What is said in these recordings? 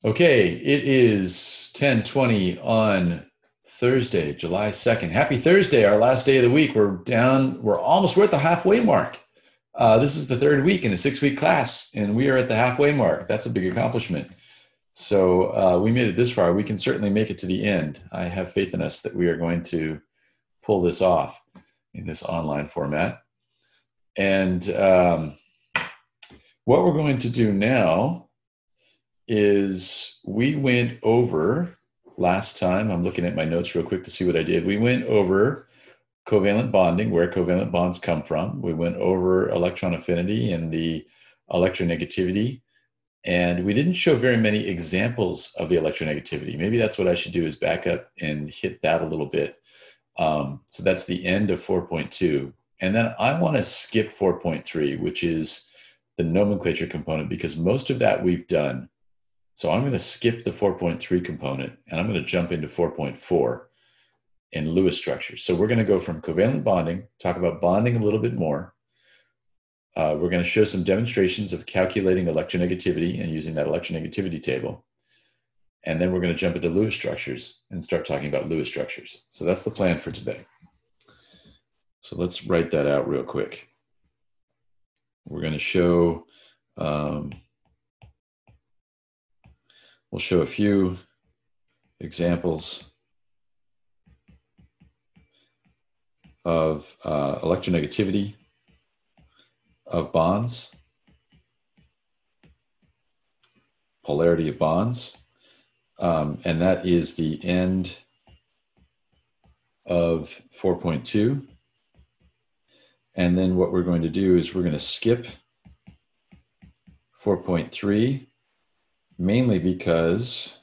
Okay, it is 10:20 on Thursday, July 2nd. Happy Thursday, our last day of the week. We're at the halfway mark. This is the third week in a 6-week class, and we are at the halfway mark. That's a big accomplishment. So we made it this far. We can certainly make it to the end. I have faith in us that we are going to pull this off in this online format. And what we're going to do now is we went over last time. I'm looking at my notes real quick to see what I did. We went over covalent bonding, where covalent bonds come from. We went over electron affinity and the electronegativity. And we didn't show very many examples of the electronegativity. Maybe that's what I should do, is back up and hit that a little bit. So that's the end of 4.2. And then I want to skip 4.3, which is the nomenclature component, because most of that we've done. So I'm going to skip the 4.3 component, and I'm going to jump into 4.4 in Lewis structures. So we're going to go from covalent bonding, talk about bonding a little bit more. We're going to show some demonstrations of calculating electronegativity and using that electronegativity table. And then we're going to jump into Lewis structures and start talking about Lewis structures. So that's the plan for today. So let's write that out real quick. We're going to show, we'll show a few examples of electronegativity of bonds, polarity of bonds, and that is the end of 4.2. And then what we're going to do is we're going to skip 4.3, mainly because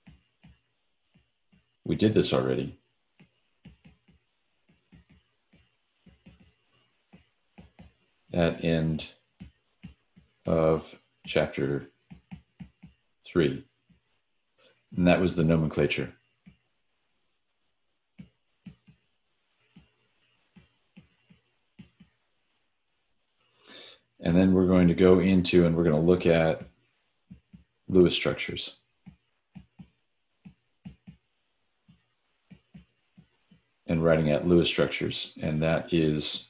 we did this already. At end of chapter 3. And that was the nomenclature. And then we're going to go into, and we're going to look at Lewis structures. And writing out Lewis structures, and that is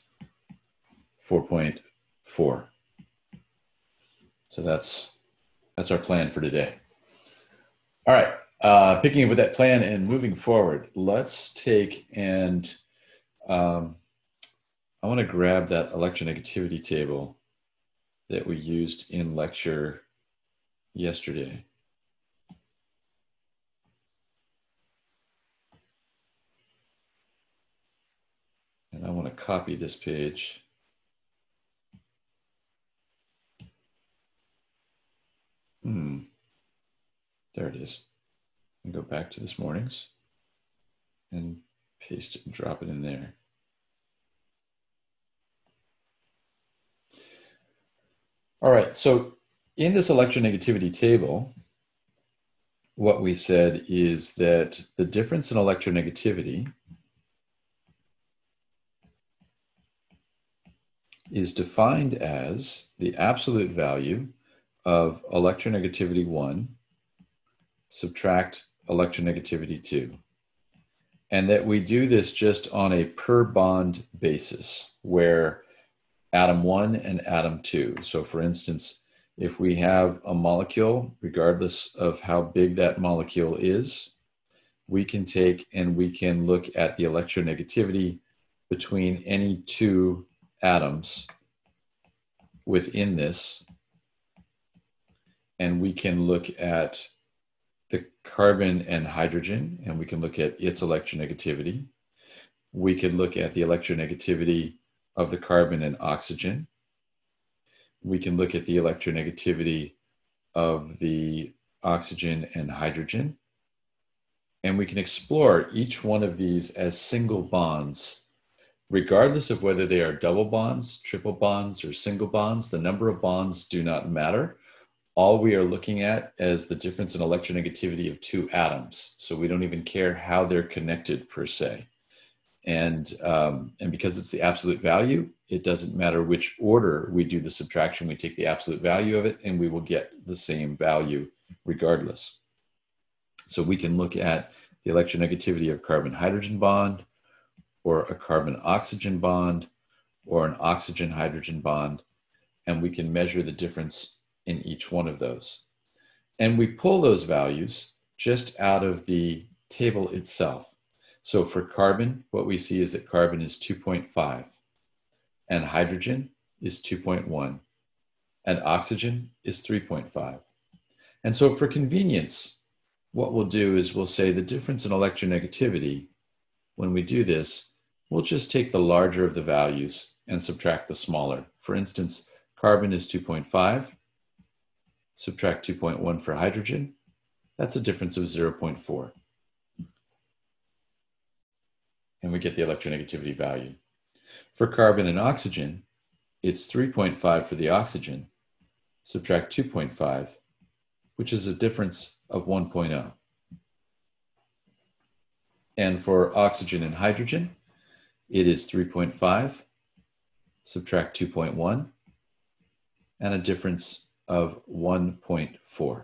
4.4. So that's our plan for today. All right, picking up with that plan and moving forward, let's take and I want to grab that electronegativity table that we used in lecture yesterday. And I want to copy this page. There it is. And go back to this morning's and paste it and drop it in there. All right, so in this electronegativity table, what we said is that the difference in electronegativity is defined as the absolute value of electronegativity 1 subtract electronegativity 2. And that we do this just on a per bond basis, where atom 1 and atom 2. So for instance, if we have a molecule, regardless of how big that molecule is, we can take and we can look at the electronegativity between any two atoms within this. And we can look at the carbon and hydrogen, and we can look at its electronegativity. We could look at the electronegativity of the carbon and oxygen. We can look at the electronegativity of the oxygen and hydrogen. And we can explore each one of these as single bonds, regardless of whether they are double bonds, triple bonds, or single bonds. The number of bonds do not matter. All we are looking at is the difference in electronegativity of two atoms. So we don't even care how they're connected per se. And because it's the absolute value, it doesn't matter which order we do the subtraction. We take the absolute value of it, and we will get the same value regardless. So we can look at the electronegativity of carbon-hydrogen bond, or a carbon-oxygen bond, or an oxygen-hydrogen bond, and we can measure the difference in each one of those. And we pull those values just out of the table itself. So for carbon, what we see is that carbon is 2.5, and hydrogen is 2.1, and oxygen is 3.5. And so for convenience, what we'll do is we'll say the difference in electronegativity, when we do this, we'll just take the larger of the values and subtract the smaller. For instance, carbon is 2.5, subtract 2.1 for hydrogen, that's a difference of 0.4. And we get the electronegativity value. For carbon and oxygen, it's 3.5 for the oxygen, subtract 2.5, which is a difference of 1.0. And for oxygen and hydrogen, it is 3.5, subtract 2.1, and a difference of 1.4.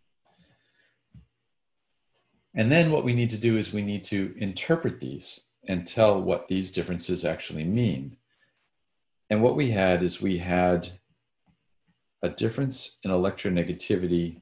And then what we need to do is we need to interpret these and tell what these differences actually mean. And what we had is we had a difference in electronegativity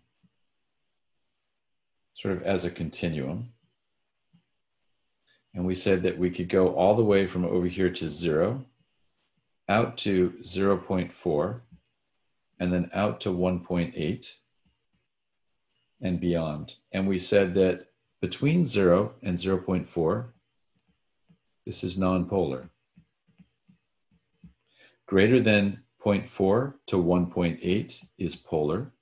sort of as a continuum. And we said that we could go all the way from over here to 0, out to 0.4, and then out to 1.8 and beyond. And we said that between 0 and 0.4, this is nonpolar. Greater than 0.4 to 1.8 is polar,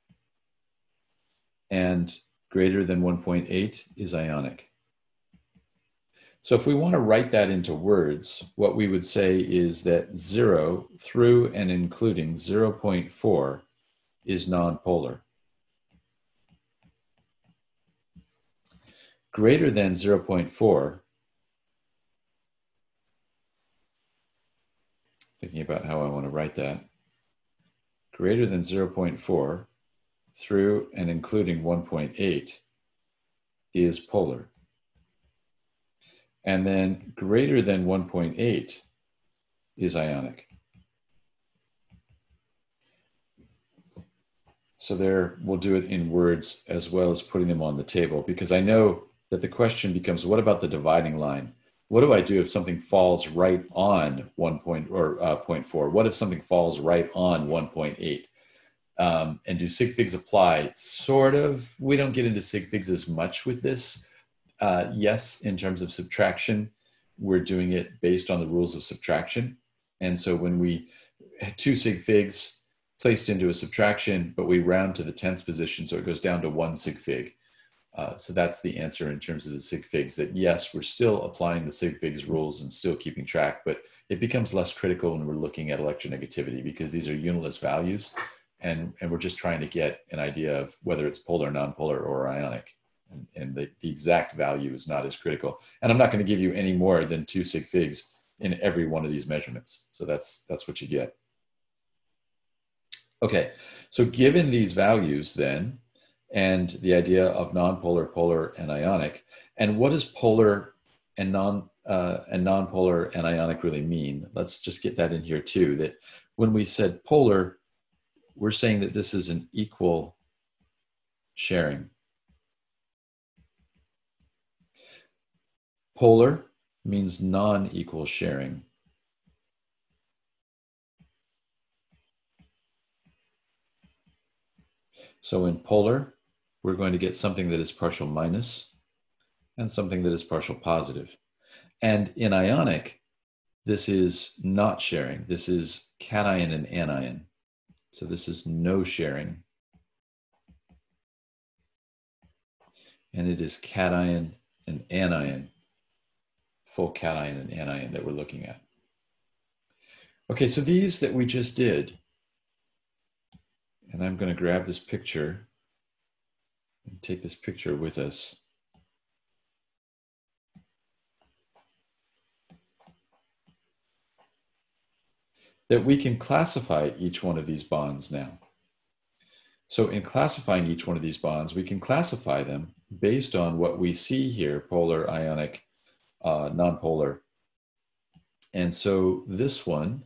and greater than 1.8 is ionic. So if we want to write that into words, what we would say is that 0 through and including 0.4 is nonpolar. Greater than 0.4, thinking about how I want to write that, greater than 0.4 through and including 1.8 is polar. And then greater than 1.8 is ionic. So there, we'll do it in words as well as putting them on the table, because I know that the question becomes, what about the dividing line? What do I do if something falls right on 0.4? What if something falls right on 1.8? And do sig figs apply? Sort of. We don't get into sig figs as much with this. Yes, in terms of subtraction, we're doing it based on the rules of subtraction. And so when we had 2 sig figs placed into a subtraction, but we round to the tenths position, so it goes down to 1 sig fig. So that's the answer in terms of the sig figs, that yes, we're still applying the sig figs rules and still keeping track, but it becomes less critical when we're looking at electronegativity, because these are unitless values, and we're just trying to get an idea of whether it's polar, nonpolar, or ionic. And the exact value is not as critical. And I'm not going to give you any more than 2 sig figs in every one of these measurements. So that's what you get. Okay, so given these values then, and the idea of nonpolar, polar, and ionic, and what does polar and nonpolar and ionic really mean? Let's just get that in here too, that when we said polar, we're saying that this is an equal sharing. Polar means non-equal sharing. So in polar, we're going to get something that is partial minus and something that is partial positive. And in ionic, this is not sharing. This is cation and anion. So this is no sharing. And it is cation and anion, full cation and anion that we're looking at. Okay, so these that we just did, and I'm going to grab this picture and take this picture with us. That we can classify each one of these bonds now. So in classifying each one of these bonds, we can classify them based on what we see here, polar, ionic, nonpolar. And so this one,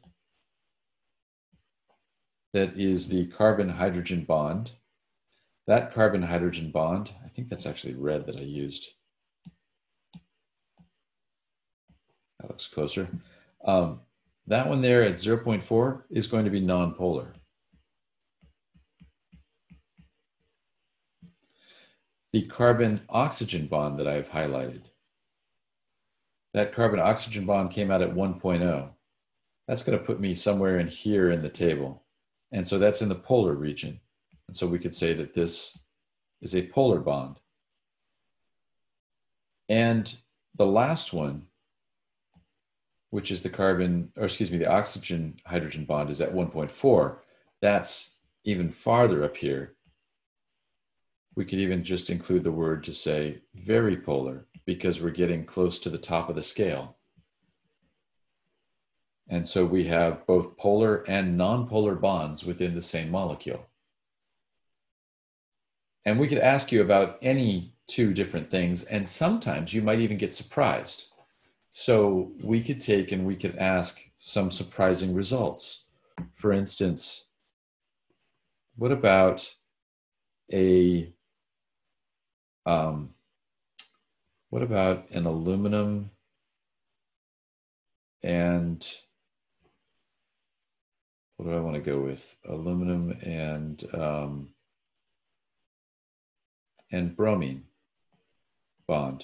that is the carbon-hydrogen bond. That carbon-hydrogen bond, I think that's actually red that I used. That looks closer. That one there at 0.4 is going to be nonpolar. The carbon-oxygen bond that I've highlighted, that carbon-oxygen bond came out at 1.0. That's going to put me somewhere in here in the table. And so that's in the polar region. And so we could say that this is a polar bond. And the last one, which is the oxygen hydrogen bond, is at 1.4. That's even farther up here. We could even just include the word to say very polar, because we're getting close to the top of the scale. And so we have both polar and nonpolar bonds within the same molecule. And we could ask you about any two different things, and sometimes you might even get surprised. So we could take and we could ask some surprising results. For instance, what about an aluminum and what do I want to go with? Aluminum and bromine bond.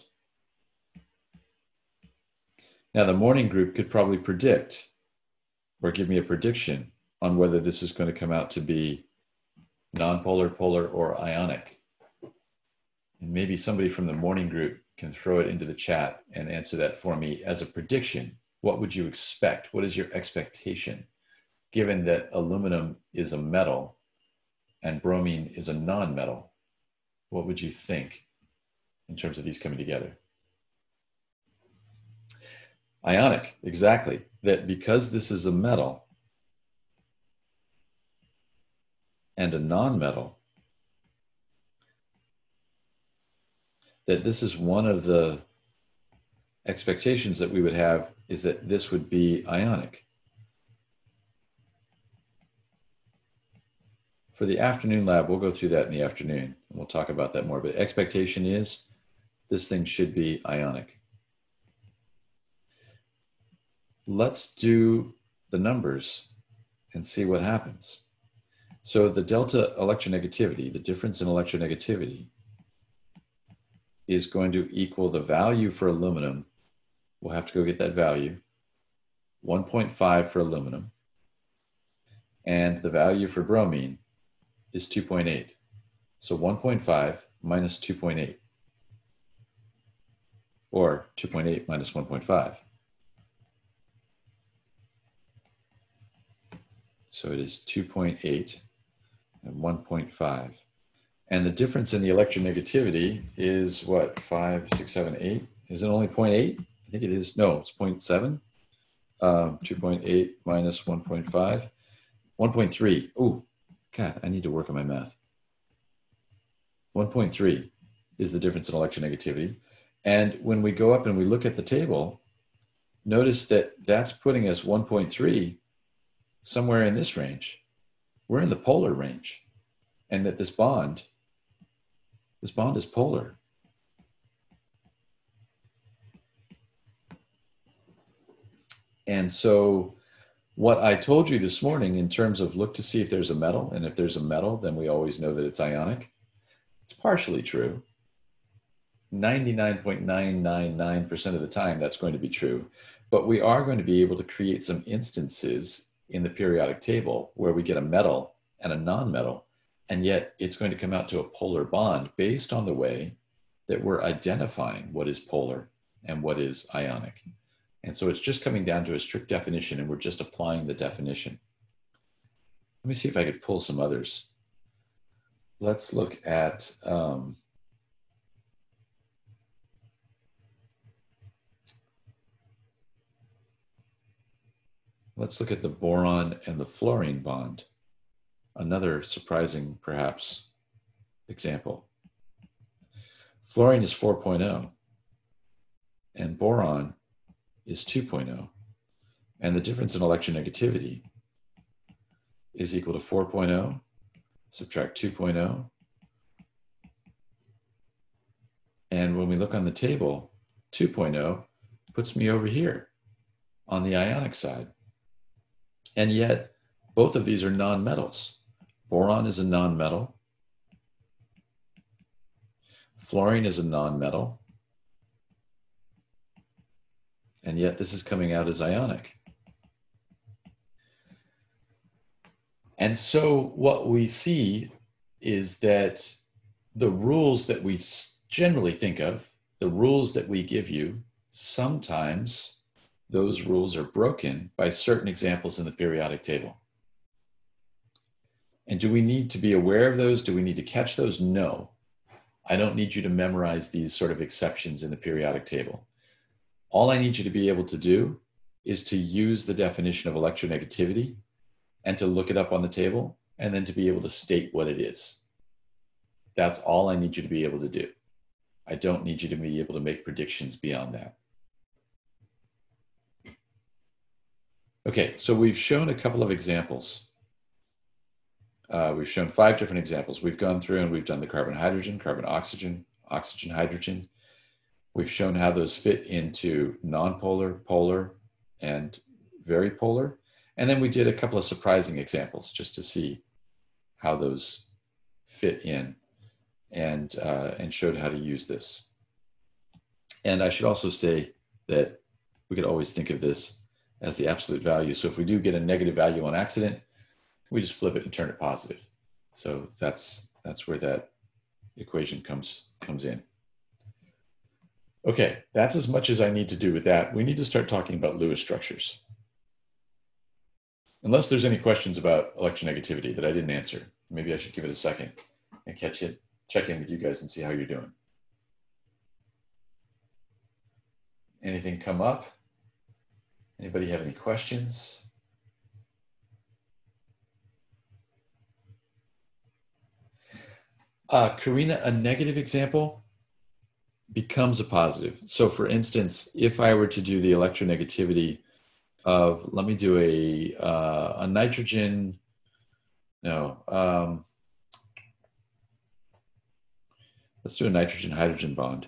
Now the morning group could probably predict or give me a prediction on whether this is going to come out to be nonpolar, polar, or ionic. And maybe somebody from the morning group can throw it into the chat and answer that for me as a prediction. What would you expect? What is your expectation? Given that aluminum is a metal and bromine is a non-metal, what would you think in terms of these coming together? Ionic, exactly. That because this is a metal and a non-metal, that this is one of the expectations that we would have, is that this would be ionic. For the afternoon lab, we'll go through that in the afternoon, and we'll talk about that more. But expectation is this thing should be ionic. Let's do the numbers and see what happens. So the delta electronegativity, the difference in electronegativity, is going to equal the value for aluminum. We'll have to go get that value. 1.5 for aluminum. And the value for bromine is 2.8. So 1.5 minus 2.8, or 2.8 minus 1.5. So it is 2.8 and 1.5. And the difference in the electronegativity is what, 5, 6, 7, 8? Is it only 0.8? I think it is. No, it's 0.7. 2.8 minus 1.5. 1.3. Oh, God, I need to work on my math. 1.3 is the difference in electronegativity. And when we go up and we look at the table, notice that that's putting us 1.3 somewhere in this range. We're in the polar range. And that this bond is polar. And so what I told you this morning in terms of look to see if there's a metal, and if there's a metal, then we always know that it's ionic. It's partially true. 99.999% of the time, that's going to be true. But we are going to be able to create some instances in the periodic table where we get a metal and a non-metal, and yet it's going to come out to a polar bond based on the way that we're identifying what is polar and what is ionic. And so it's just coming down to a strict definition, and we're just applying the definition. Let me see if I could pull some others. Let's look at the boron and the fluorine bond. another surprising, perhaps, example. Fluorine is 4.0 and boron is 2.0. And the difference in electronegativity is equal to 4.0, subtract 2.0. And when we look on the table, 2.0 puts me over here on the ionic side. And yet, both of these are nonmetals. Boron is a nonmetal. Fluorine is a nonmetal. And yet this is coming out as ionic. And so what we see is that the rules that we generally think of, the rules that we give you, sometimes those rules are broken by certain examples in the periodic table. And do we need to be aware of those? Do we need to catch those? No. I don't need you to memorize these sort of exceptions in the periodic table. All I need you to be able to do is to use the definition of electronegativity and to look it up on the table and then to be able to state what it is. That's all I need you to be able to do. I don't need you to be able to make predictions beyond that. Okay, so we've shown a couple of examples. We've shown 5 different examples. We've gone through and we've done the carbon-hydrogen, carbon-oxygen, oxygen-hydrogen. We've shown how those fit into nonpolar, polar, and very polar. And then we did a couple of surprising examples just to see how those fit in and showed how to use this. And I should also say that we could always think of this as the absolute value. So if we do get a negative value on accident, we just flip it and turn it positive. So that's where that equation comes in. Okay, that's as much as I need to do with that. We need to start talking about Lewis structures. Unless there's any questions about electronegativity that I didn't answer, maybe I should give it a second and check in with you guys and see how you're doing. Anything come up? Anybody have any questions? Karina, a negative example becomes a positive. So for instance, if I were to do the electronegativity of, let me do a nitrogen, let's do a nitrogen-hydrogen bond.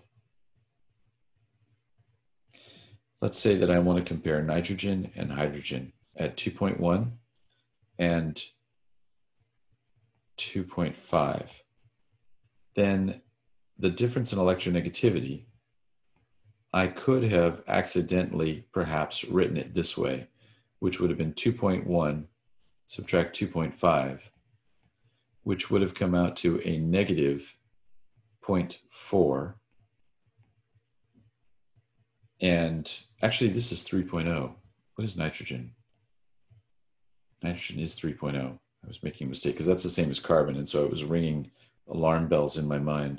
Let's say that I want to compare nitrogen and hydrogen at 2.1 and 2.5. Then the difference in electronegativity, I could have accidentally perhaps written it this way, which would have been 2.1 subtract 2.5, which would have come out to a negative 0.4. And actually, this is 3.0. What is nitrogen? Nitrogen is 3.0. I was making a mistake because that's the same as carbon. And so it was ringing alarm bells in my mind.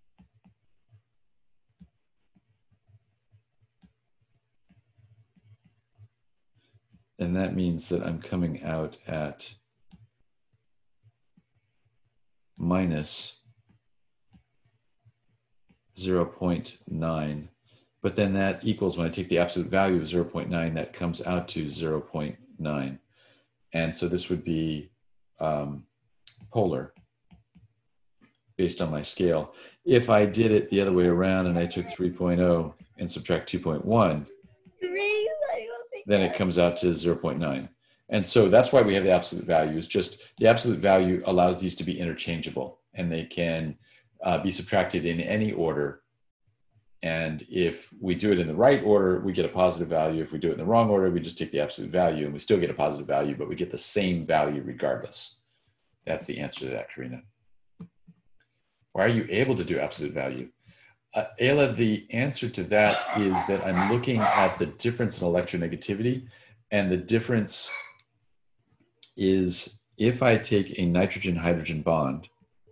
And that means that I'm coming out at minus 0.9. But then that equals, when I take the absolute value of 0.9, that comes out to 0.9. And so this would be polar based on my scale. If I did it the other way around and I took 3.0 and subtract 2.1, then it comes out to 0.9. And so that's why we have the absolute value. Is just the absolute value allows these to be interchangeable, and they can be subtracted in any order. And if we do it in the right order, we get a positive value. If we do it in the wrong order, we just take the absolute value and we still get a positive value, but we get the same value regardless. That's the answer to that, Karina. Why are you able to do absolute value? Ayla, the answer to that is that I'm looking at the difference in electronegativity, and the difference is if I take a nitrogen-hydrogen bond,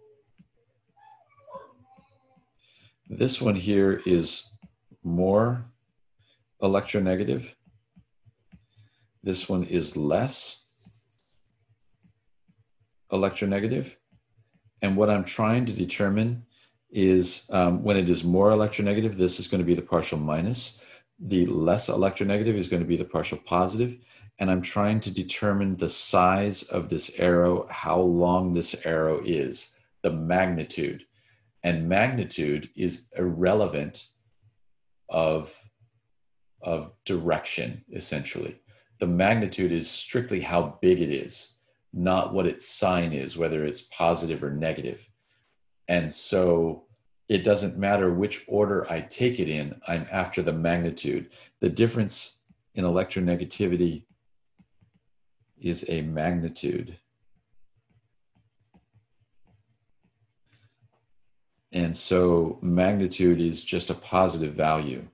this one here is more electronegative. This one is less. electronegative. And what I'm trying to determine is when it is more electronegative, this is going to be the partial minus. The less electronegative is going to be the partial positive. And I'm trying to determine the size of this arrow, how long this arrow is, the magnitude. And magnitude is irrelevant of direction, essentially. The magnitude is strictly how big it is, not what its sign is, whether it's positive or negative. And so it doesn't matter which order I take it in, I'm after the magnitude. The difference in electronegativity is a magnitude. And so magnitude is just a positive value.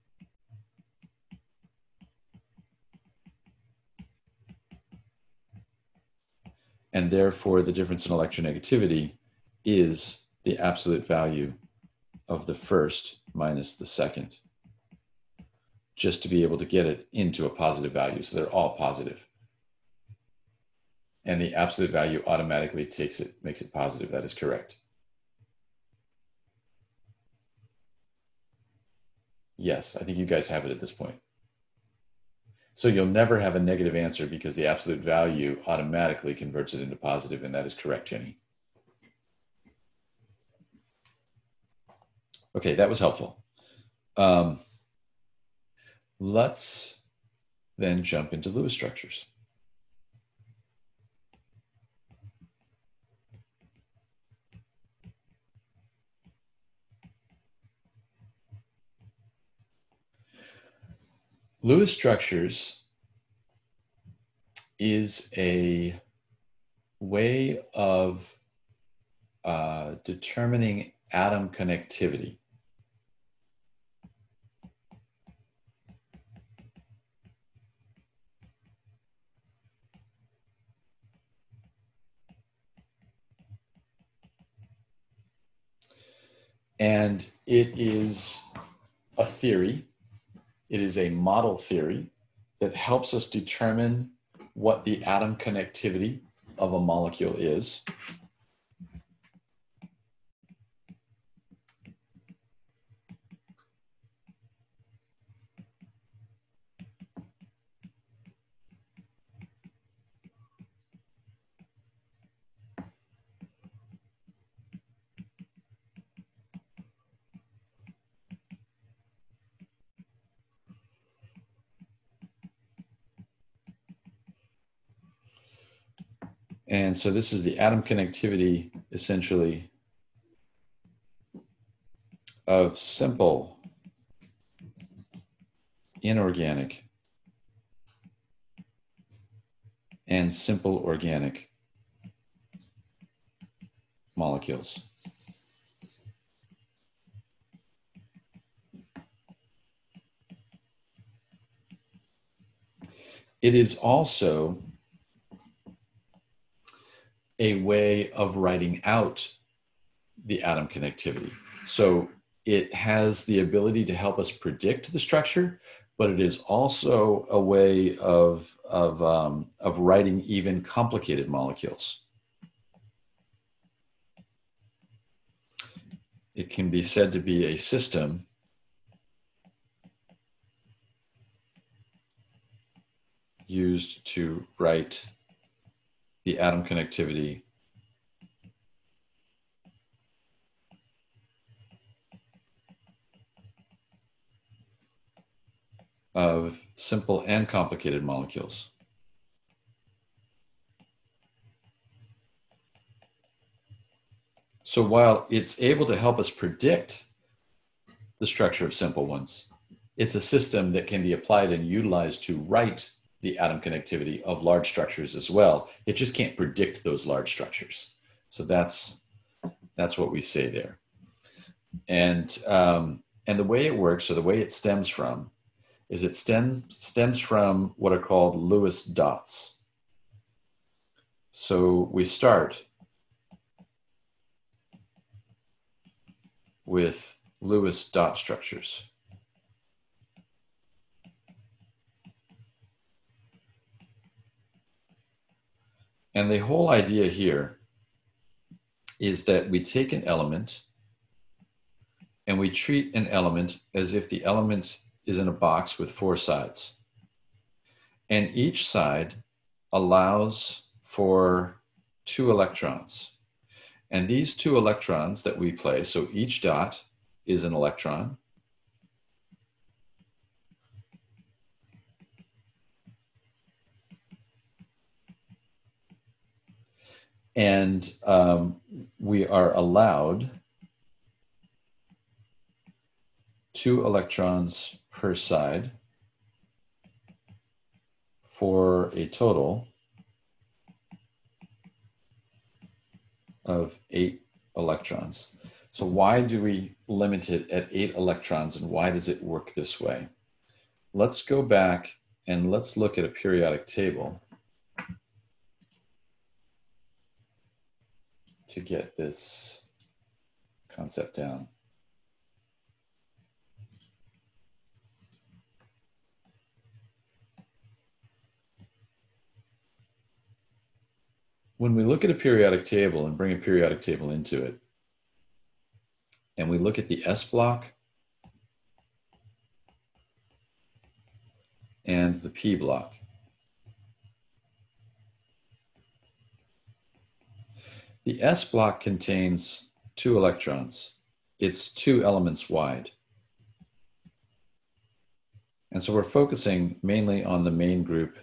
And therefore, the difference in electronegativity is the absolute value of the first minus the second, just to be able to get it into a positive value. So they're all positive. And the absolute value automatically makes it positive. That is correct. Yes, I think you guys have it at this point. So you'll never have a negative answer because the absolute value automatically converts it into positive, and that is correct, Jenny. Okay, that was helpful. Let's then jump into Lewis structures. Lewis structures is a way of determining atom connectivity. And it is a theory. It is a model theory that helps us determine what the atom connectivity of a molecule is. And so this is the atom connectivity, essentially, of simple inorganic and simple organic molecules. It is also a way of writing out the atom connectivity. So it has the ability to help us predict the structure, but it is also a way of writing even complicated molecules. It can be said to be a system used to write the atom connectivity of simple and complicated molecules. So while it's able to help us predict the structure of simple ones, it's a system that can be applied and utilized to write the atom connectivity of large structures as well. It just can't predict those large structures. So that's what we say there. And the way it works, or the way it stems from, is it stems from what are called Lewis dots. So we start with Lewis dot structures. And the whole idea here is that we take an element and we treat an element as if the element is in a box with 4 sides. And each side allows for 2 electrons. And these 2 electrons that we place, so each dot is an electron. And we are allowed 2 electrons per side for a total of 8 electrons. So why do we limit it at 8 electrons, and why does it work this way? Let's go back and let's look at a periodic table to get this concept down. When we look at a periodic table and bring a periodic table into it, and we look at the S block and the P block, the S block contains 2 electrons. It's 2 elements wide. And so we're focusing mainly on the main group,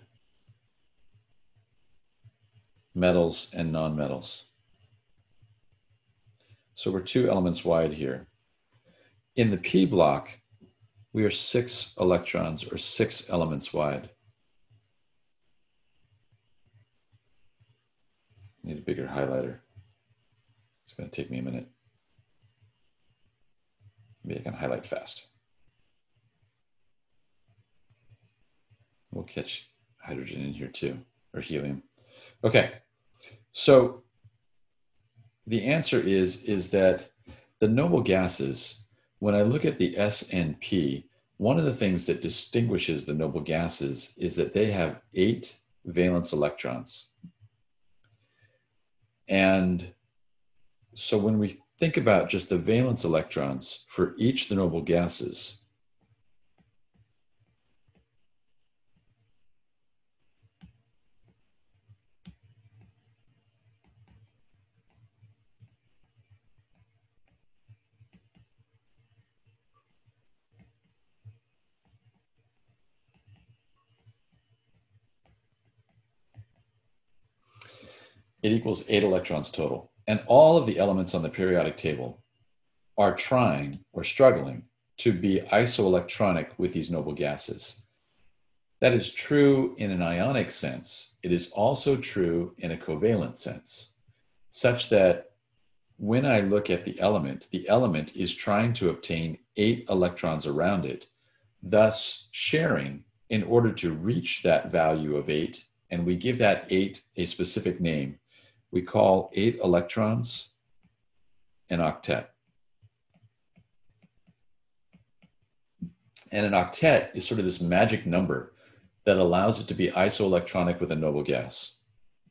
metals and nonmetals. So we're 2 elements wide here. In the P block, we are 6 electrons or 6 elements wide. Need a bigger highlighter. It's going to take me a minute. Maybe I can highlight fast. We'll catch hydrogen in here too, or helium. Okay, so the answer is that the noble gases, when I look at the S and P, one of the things that distinguishes the noble gases is that they have 8 valence electrons. And so when we think about just the valence electrons for each of the noble gases, it equals 8 electrons total. And all of the elements on the periodic table are trying or struggling to be isoelectronic with these noble gases. That is true in an ionic sense. It is also true in a covalent sense, such that when I look at the element is trying to obtain 8 electrons around it, thus sharing in order to reach that value of 8, and we give that 8 a specific name. We call 8 electrons an octet. And an octet is sort of this magic number that allows it to be isoelectronic with a noble gas.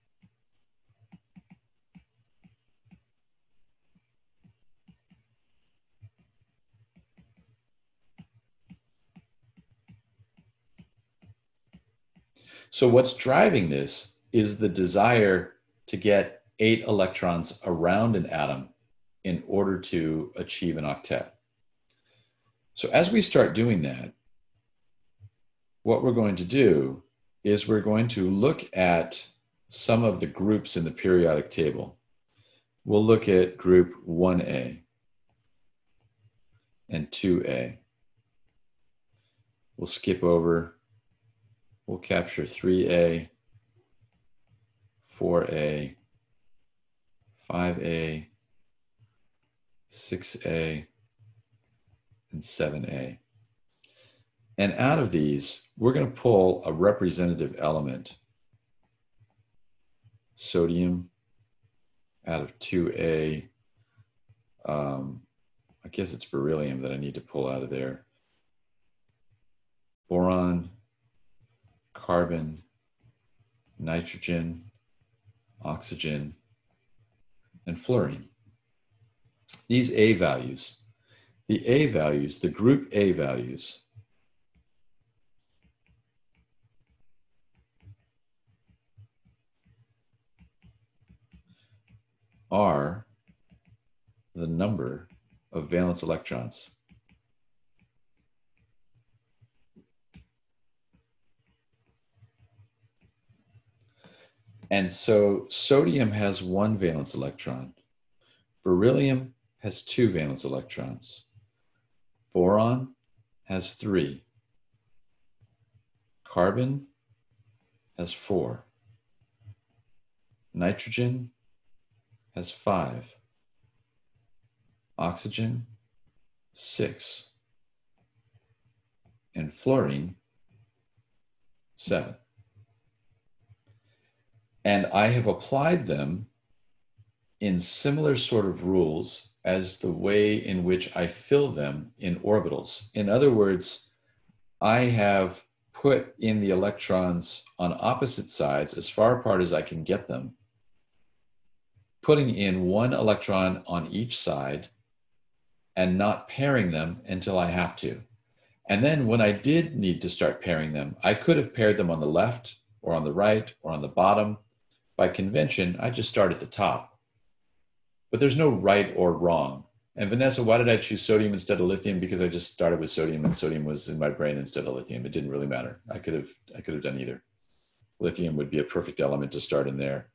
So what's driving this is the desire to get 8 electrons around an atom in order to achieve an octet. So as we start doing that, what we're going to do is we're going to look at some of the groups in the periodic table. We'll look at group 1A and 2A. We'll skip over. We'll capture 3A, 4A, 5A, 6A, and 7A. And out of these, we're going to pull a representative element, sodium, out of 2A. I guess it's beryllium that I need to pull out of there. Boron, carbon, nitrogen, oxygen, and fluorine. These A values, the group A values, are the number of valence electrons. And so sodium has 1 valence electron. Beryllium has 2 valence electrons. Boron has 3. Carbon has 4. Nitrogen has 5. Oxygen, 6. And fluorine, 7. And I have applied them in similar sort of rules as the way in which I fill them in orbitals. In other words, I have put in the electrons on opposite sides as far apart as I can get them, putting in 1 electron on each side and not pairing them until I have to. And then when I did need to start pairing them, I could have paired them on the left or on the right or on the bottom. By convention, I just start at the top. But there's no right or wrong. And Vanessa, why did I choose sodium instead of lithium? Because I just started with sodium and sodium was in my brain instead of lithium. It didn't really matter. I could have done either. Lithium would be a perfect element to start in there.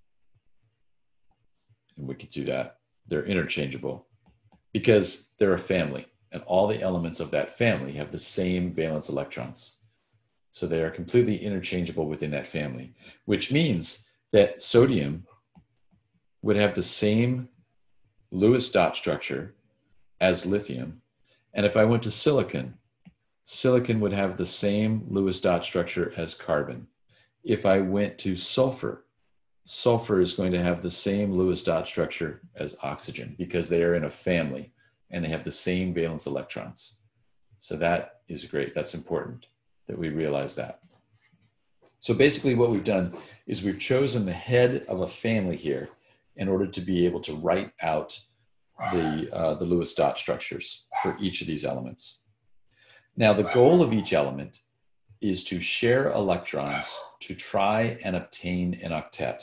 And we could do that. They're interchangeable because they're a family and all the elements of that family have the same valence electrons. So they are completely interchangeable within that family, which means that sodium would have the same Lewis dot structure as lithium. And if I went to silicon, silicon would have the same Lewis dot structure as carbon. If I went to sulfur, sulfur is going to have the same Lewis dot structure as oxygen because they are in a family and they have the same valence electrons. So that is great. That's important that we realize that. So basically what we've done is we've chosen the head of a family here in order to be able to write out the Lewis dot structures for each of these elements. Now, the goal of each element is to share electrons to try and obtain an octet.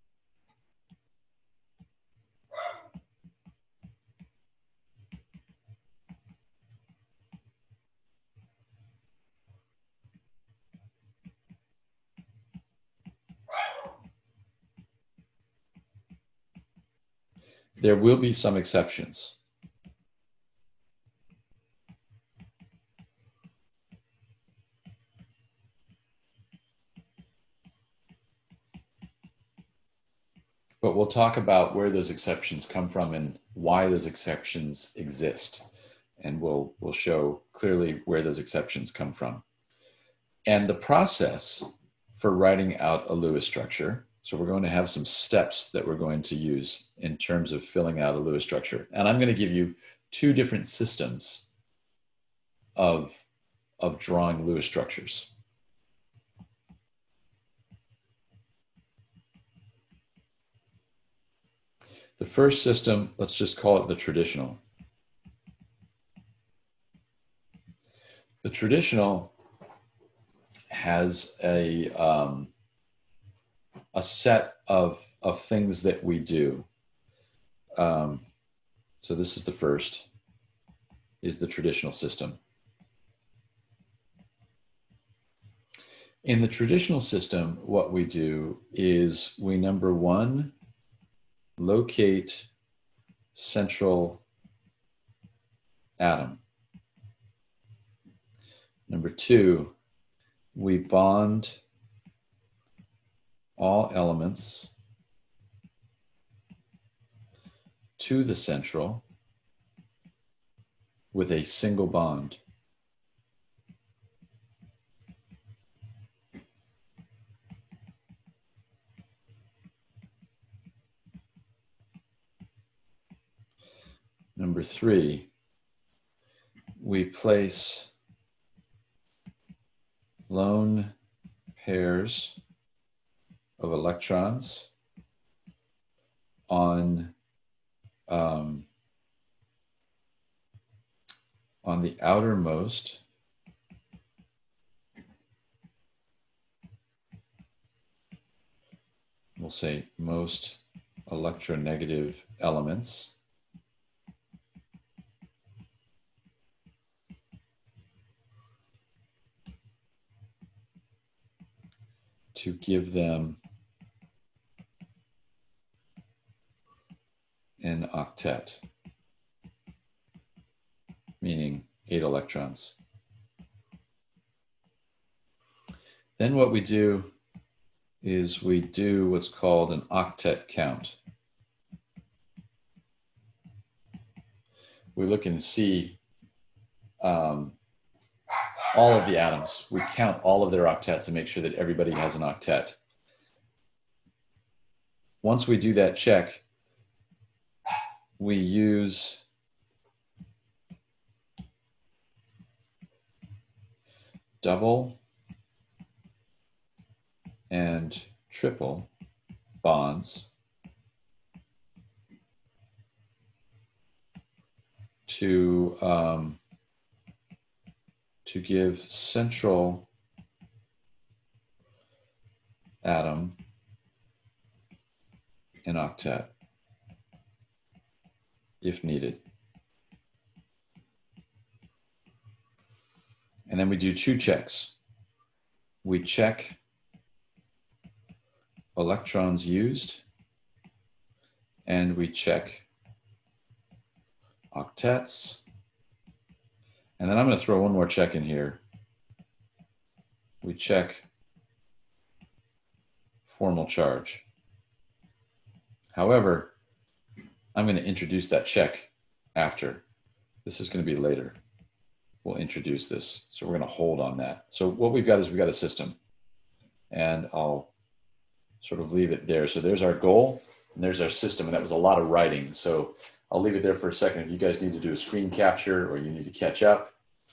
There will be some exceptions. But we'll talk about where those exceptions come from and why those exceptions exist. And we'll show clearly where those exceptions come from. And the process for writing out a Lewis structure, so we're going to have some steps that we're going to use in terms of filling out a Lewis structure. And I'm going to give you 2 different systems of drawing Lewis structures. The first system, let's just call it the traditional. The traditional has a set of things that we do. So this is the first, is the traditional system. In the traditional system, what we do is we, number 1, locate central atom. Number 2, we bond all elements to the central with a single bond. Number 3, we place lone pairs of electrons on the outermost we'll say most electronegative elements to give them an octet, meaning 8 electrons. Then what we do is we do what's called an octet count. We look and see all of the atoms. We count all of their octets and make sure that everybody has an octet. Once we do that check, we use double and triple bonds to give central atom an octet if needed. And then we do 2 checks. We check electrons used, and we check octets. And then I'm going to throw one more check in here. We check formal charge. However, I'm going to introduce that check after. This is going to be later. We'll introduce this. So we're going to hold on that. So what we've got is we've got a system. And I'll sort of leave it there. So there's our goal, and there's our system. And that was a lot of writing. So I'll leave it there for a second. If you guys need to do a screen capture or you need to catch up,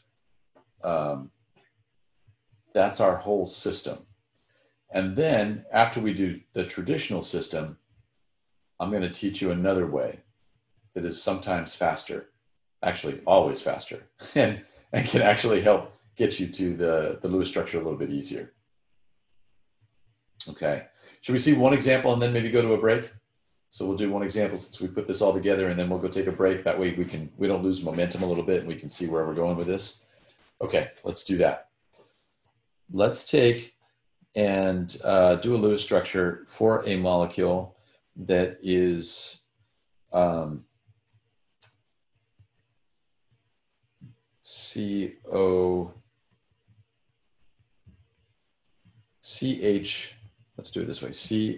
that's our whole system. And then after we do the traditional system, I'm going to teach you another way that is sometimes faster, actually always faster, and can actually help get you to the Lewis structure a little bit easier. Okay, should we see one example and then maybe go to a break? So we'll do one example since we put this all together, and then we'll go take a break. That way we don't lose momentum a little bit, and we can see where we're going with this. Okay, let's do that. Let's take and do a Lewis structure for a molecule that is CH, let's do it this way,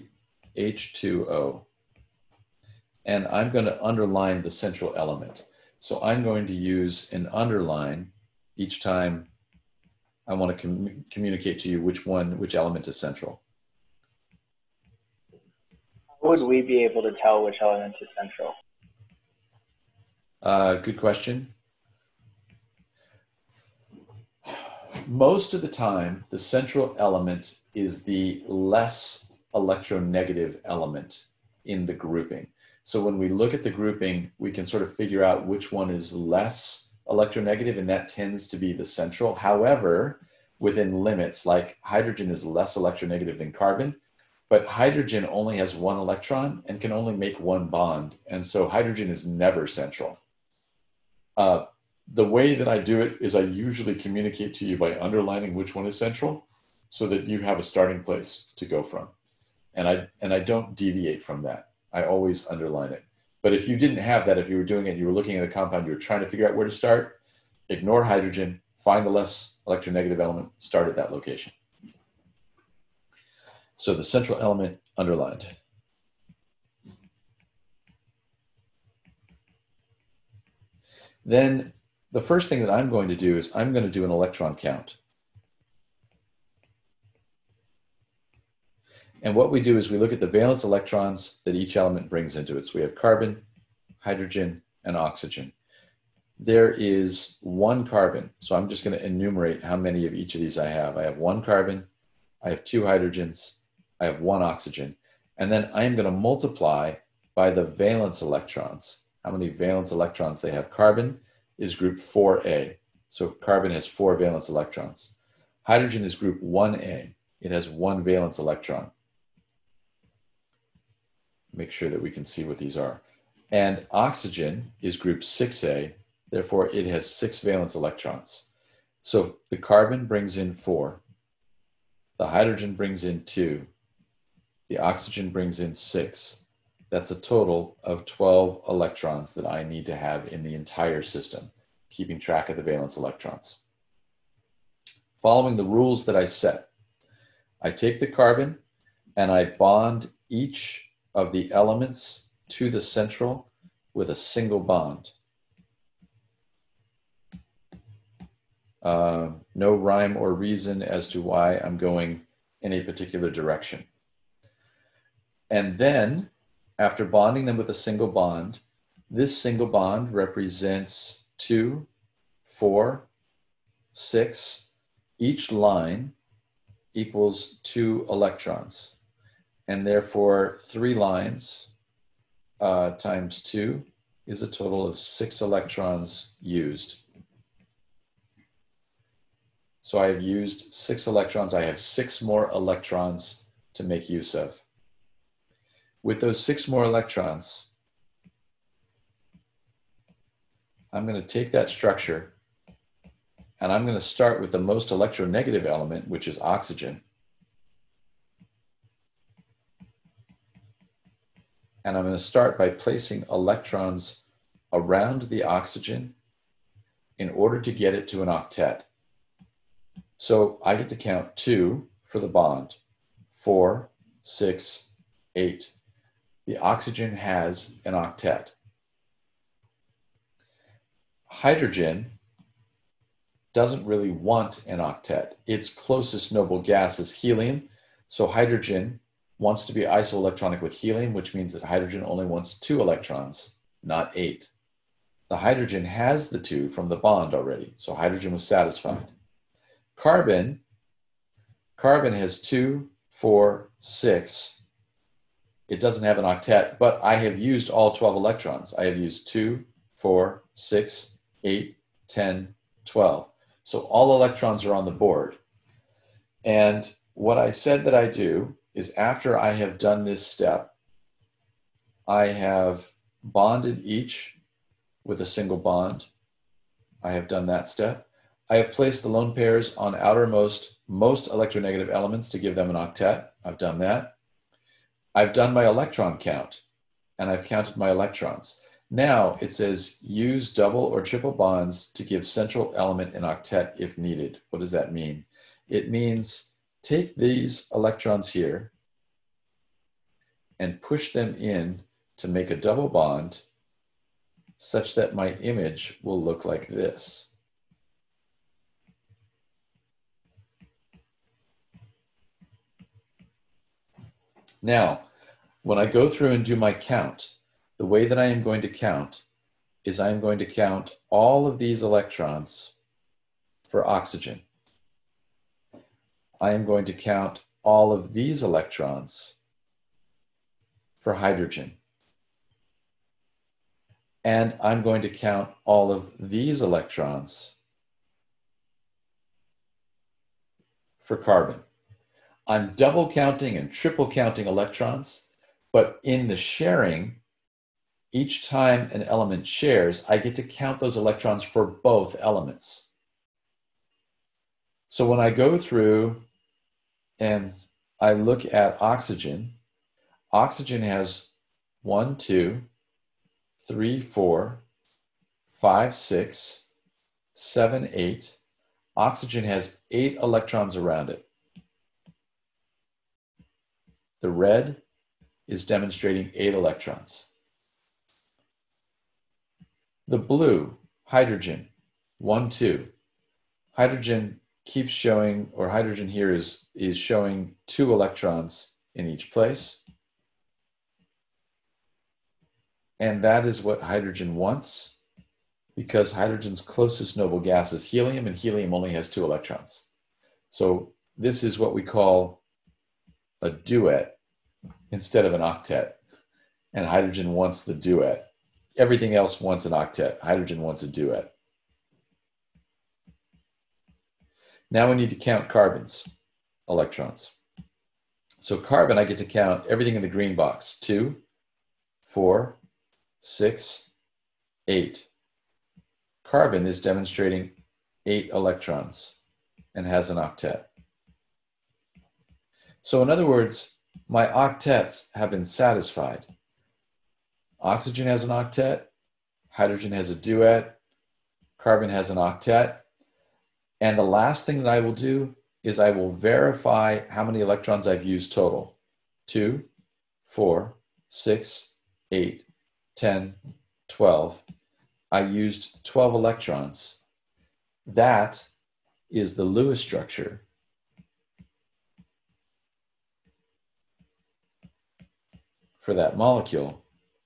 CH2O. And I'm going to underline the central element. So I'm going to use an underline each time I want to communicate to you which element is central. How would we be able to tell which element is central? Good question. Most of the time, the central element is the less electronegative element in the grouping. So when we look at the grouping, we can sort of figure out which one is less electronegative, and that tends to be the central. However, within limits, like hydrogen is less electronegative than carbon, but hydrogen only has 1 electron and can only make 1 bond. And so hydrogen is never central. The way that I do it is I usually communicate to you by underlining which one is central so that you have a starting place to go from. And I don't deviate from that. I always underline it. But if you didn't have that, if you were doing it, you were looking at a compound, you were trying to figure out where to start, ignore hydrogen, find the less electronegative element, start at that location. So the central element underlined. Then the first thing that I'm going to do is I'm going to do an electron count. And what we do is we look at the valence electrons that each element brings into it. So we have carbon, hydrogen, and oxygen. There is 1 carbon. So I'm just going to enumerate how many of each of these I have. I have 1 carbon, I have 2 hydrogens, I have 1 oxygen. And then I am going to multiply by the valence electrons, how many valence electrons they have. Carbon is group 4A. So carbon has 4 valence electrons. Hydrogen is group 1A. It has 1 valence electron. Make sure that we can see what these are. And oxygen is group 6A. Therefore, it has 6 valence electrons. So the carbon brings in 4. The hydrogen brings in 2. The oxygen brings in 6. That's a total of 12 electrons that I need to have in the entire system, keeping track of the valence electrons. Following the rules that I set, I take the carbon and I bond each of the elements to the central with a single bond. No rhyme or reason as to why I'm going in a particular direction. And then, after bonding them with a single bond, this single bond represents 2, 4, 6. Each line equals 2 electrons. And therefore, 3 lines times 2 is a total of 6 electrons used. So I have used 6 electrons. I have 6 more electrons to make use of. With those 6 more electrons, I'm going to take that structure and I'm going to start with the most electronegative element, which is oxygen. And I'm going to start by placing electrons around the oxygen in order to get it to an octet. So I get to count 2 for the bond, 4, 6, 8. The oxygen has an octet. Hydrogen doesn't really want an octet. Its closest noble gas is helium. So hydrogen wants to be isoelectronic with helium, which means that hydrogen only wants 2 electrons, not 8. The hydrogen has the 2 from the bond already. So hydrogen was satisfied. Carbon has 2, 4, 6. It doesn't have an octet, but I have used all 12 electrons. I have used 2, 4, 6, 8, 10, 12. So all electrons are on the board. And what I said that I do is after I have done this step, I have bonded each with a single bond. I have done that step. I have placed the lone pairs on outermost most electronegative elements to give them an octet. I've done that. I've done my electron count, and I've counted my electrons. Now it says use double or triple bonds to give central element an octet if needed. What does that mean? It means take these electrons here and push them in to make a double bond such that my image will look like this. Now, when I go through and do my count, the way that I am going to count is I'm going to count all of these electrons for oxygen. I am going to count all of these electrons for hydrogen. And I'm going to count all of these electrons for carbon. I'm double counting and triple counting electrons, but in the sharing, each time an element shares, I get to count those electrons for both elements. So when I go through and I look at oxygen, oxygen has 1, 2, 3, 4, 5, 6, 7, 8. Oxygen has 8 electrons around it. The red is demonstrating 8 electrons. The blue, hydrogen, 1, 2. Hydrogen keeps showing, or hydrogen here is showing 2 electrons in each place. And that is what hydrogen wants, because hydrogen's closest noble gas is helium, and helium only has 2 electrons. So this is what we call a duet instead of an octet. and hydrogen wants the duet. Everything else wants an octet. Hydrogen wants a duet. Now we need to count carbons, electrons. So carbon, I get to count everything in the green box. 2, 4, 6, 8. Carbon is demonstrating 8 electrons and has an octet. So in other words, my octets have been satisfied. Oxygen has an octet, hydrogen has a duet, carbon has an octet. And the last thing that I will do is I will verify how many electrons I've used total. 2, 4, 6, 8, 10, 12. I used 12 electrons. That is the Lewis structure for that molecule.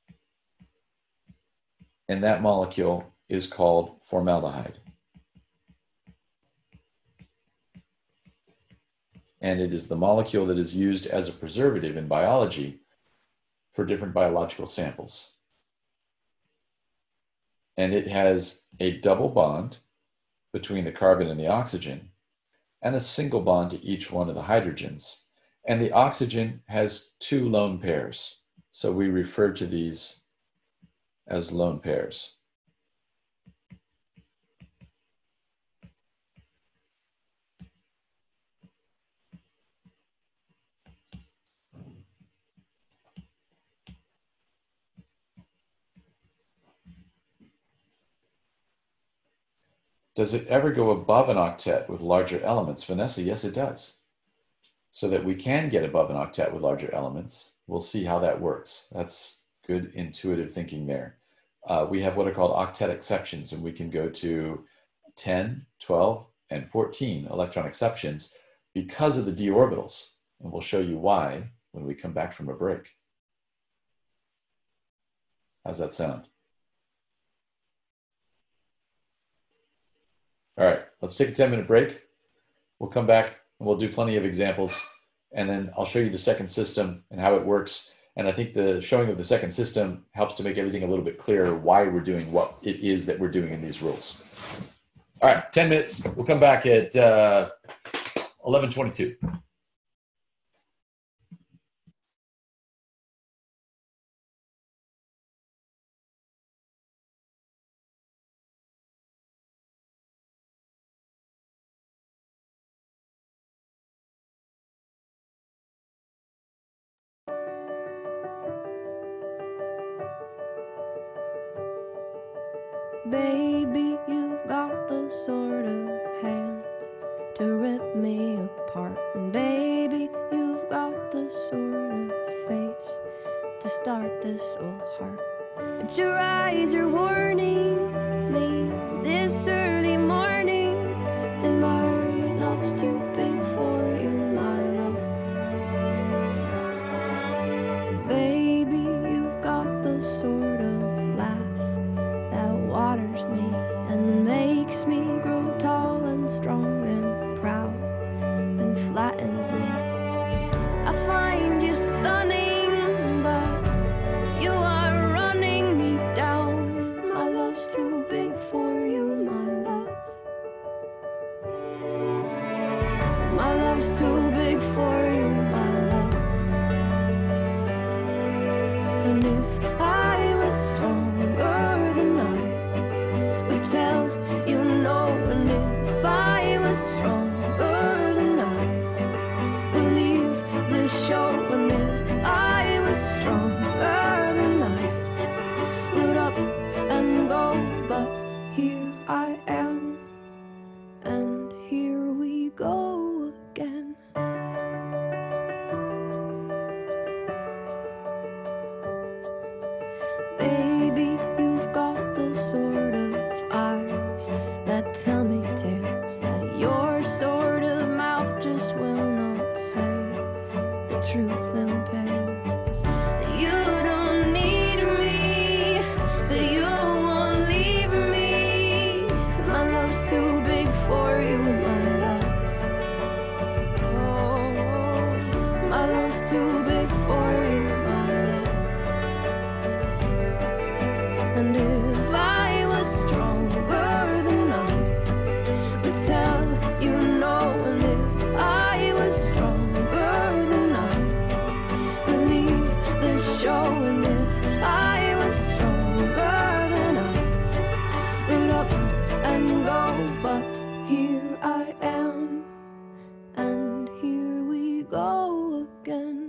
And that molecule is called formaldehyde. And it is the molecule that is used as a preservative in biology for different biological samples. And it has a double bond between the carbon and the oxygen, and a single bond to each one of the hydrogens. And the oxygen has 2 lone pairs. So we refer to these as lone pairs. Does it ever go above an octet with larger elements? Vanessa, yes, it does. So that we can get above an octet with larger elements. We'll see how that works. That's good intuitive thinking there. We have what are called octet exceptions, and we can go to 10, 12, and 14 electron exceptions because of the d orbitals. And we'll show you why when we come back from a break. How's that sound? All right, let's take a 10-minute break. We'll come back and we'll do plenty of examples, and then I'll show you the second system and how it works. And I think the showing of the second system helps to make everything a little bit clearer why we're doing what it is that we're doing in these rules. All right, 10 minutes. We'll come back at 11:22. Baby, you've got the sort of hands to rip me apart. And baby, you've got the sort of face to start this old heart. But your eyes are warning me this early morning that my love's too big for you, my love. Baby, you've got the sort of laugh that waters me and makes me grow tall and strong and proud and flattens me. I find you stunning, but you are running me down. My love's too And if I was stronger than I would tell you no. And if I was stronger than I would leave the show. And if I was stronger than I would up and go. But here I am, and here we go again.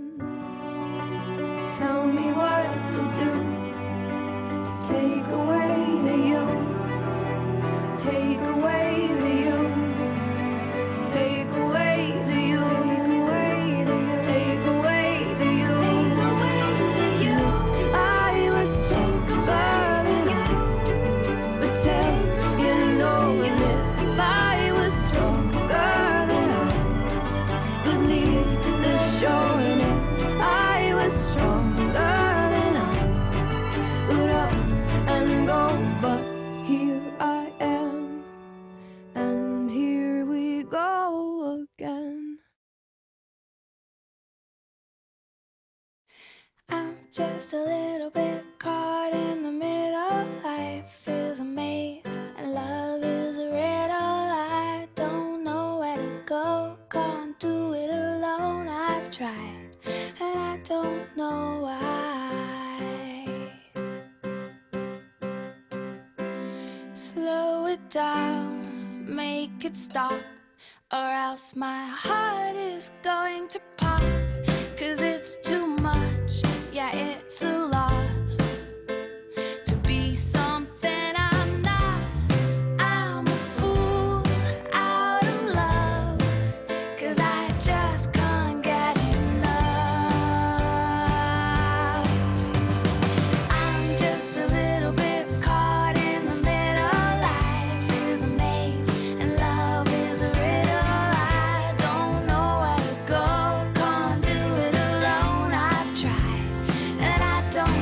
Tell me what to do to take away the you. Take away the you. Take away the you. Take away the you. Take away the you. Take away the you. If I was stronger than I would tell you no. And if I was stronger than I would leave the show. And if I was stronger than I would up and go. But here I am, and here we go again. I'm just a little bit caught in the middle. Life is a maze and love is a riddle. I don't know where to go, can't do it alone. I've tried and I don't know why. Slow it down, make it stop, or else my heart is going to pop. 'Cause it's too much, yeah, it's a lot to be something I'm not. I'm a fool out of love, 'cause I just can't get enough. I'm just a little bit caught in the middle. Life is a maze and love is a riddle. I don't know where to go, can't do it alone. I've tried and I don't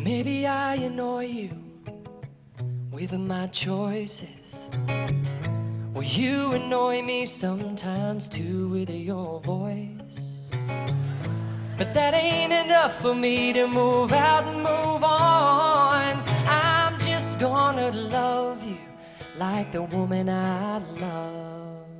Maybe I annoy you with my choices. Well, you annoy me sometimes too with your voice. But that ain't enough for me to move out and move on. I'm just gonna love you like the woman I love.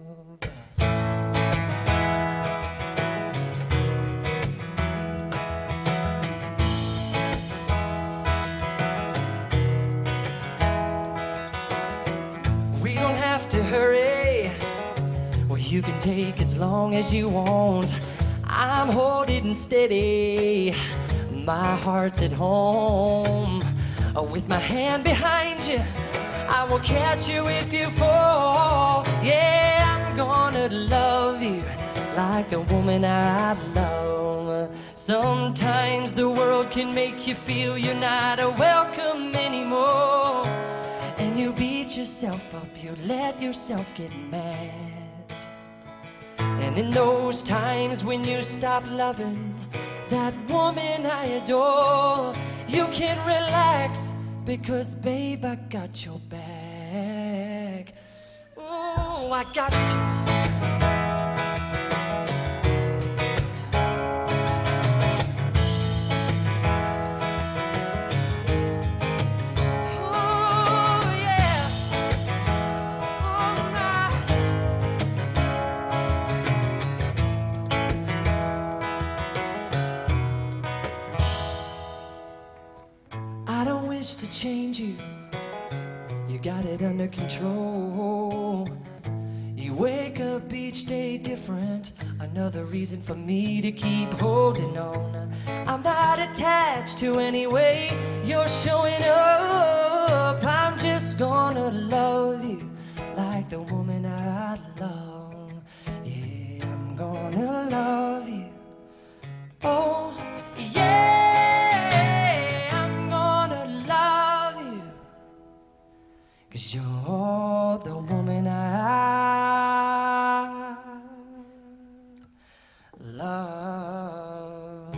We don't have to hurry. Well, you can take as long as you want. I'm holding steady. My heart's at home. With my hand behind you, I will catch you if you fall. Yeah, I'm gonna love you like the woman I love. Sometimes the world can make you feel you're not welcome anymore. And you beat yourself up, you let yourself get mad. And in those times when you stop loving that woman I adore, you can relax because, babe, I got your back. Oh, I got you. To change you, you got it under control. You wake up each day different, another reason for me to keep holding on. I'm not attached to any way you're showing up. I'm just gonna love you like the woman I love. Yeah, I'm gonna love you. Oh, yeah. Cause you're the woman I love.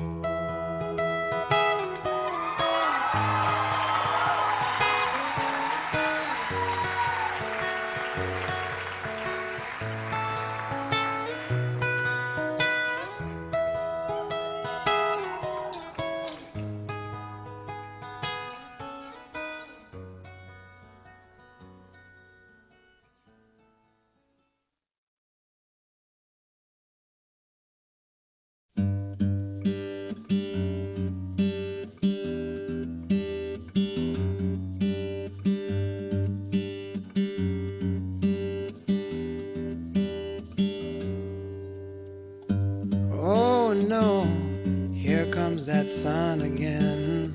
That sun again.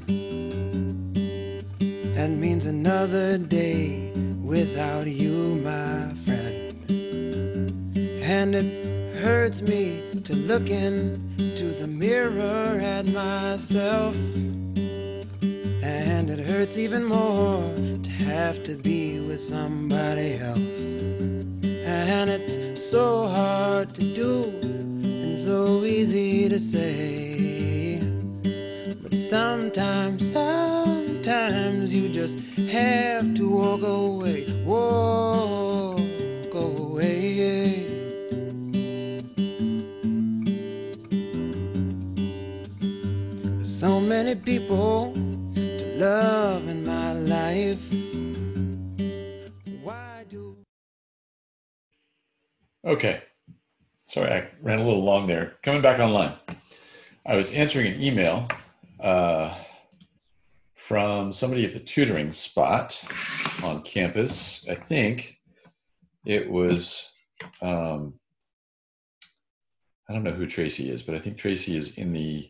That means another day without you, my friend. And it hurts me to look into the mirror at myself. And it hurts even more to have to be with somebody else. And it's so hard to do and so easy to say. Sometimes you just have to walk away, walk away. There's so many people to love in my life. Why do? Okay. Sorry, I ran a little long there. Coming back online. I was answering an email from somebody at the tutoring spot on campus. I think it was, I don't know who Tracy is, but I think Tracy is in the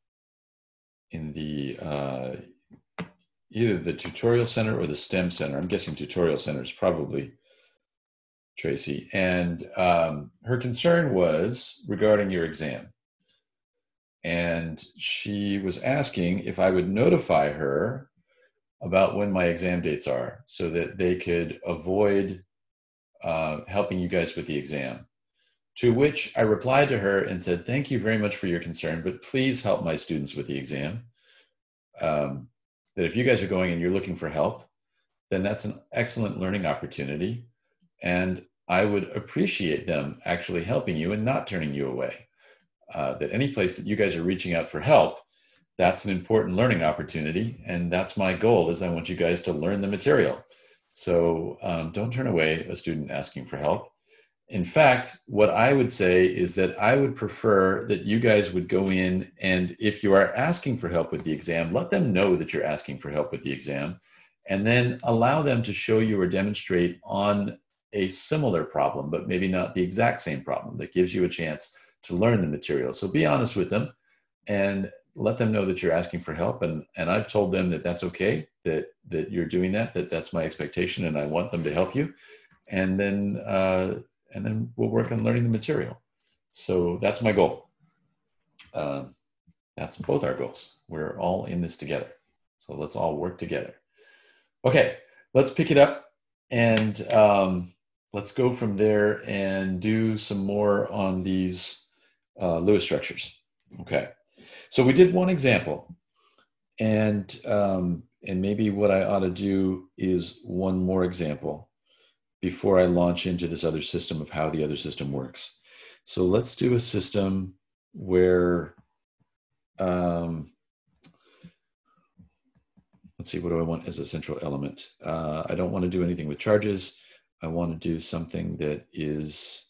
either the tutorial center or the STEM center. I'm guessing tutorial center is probably Tracy. And her concern was regarding your exam. And she was asking if I would notify her about when my exam dates are so that they could avoid helping you guys with the exam. To which I replied to her and said, thank you very much for your concern, but please help my students with the exam. that if you guys are going and you're looking for help, then that's an excellent learning opportunity. And I would appreciate them actually helping you and not turning you away. That any place that you guys are reaching out for help, that's an important learning opportunity. And that's my goal, is I want you guys to learn the material. So don't turn away a student asking for help. In fact, what I would say is that I would prefer that you guys would go in, and if you are asking for help with the exam, let them know that you're asking for help with the exam, and then allow them to show you or demonstrate on a similar problem, but maybe not the exact same problem, that gives you a chance to learn the material. So be honest with them and let them know that you're asking for help. And I've told them that that's okay, that you're doing that that's my expectation, and I want them to help you. And then we'll work on learning the material. So that's my goal. That's both our goals. We're all in this together. So let's all work together. Okay, let's pick it up, and let's go from there and do some more on these Lewis structures. Okay, so we did one example, and maybe what I ought to do is one more example before I launch into this other system of how the other system works. So let's do a system where, let's see, what do I want as a central element? I don't want to do anything with charges. I want to do something that is,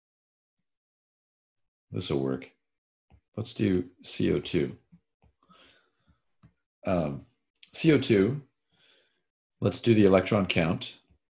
this will work. Let's do CO2. CO2, let's do the electron count.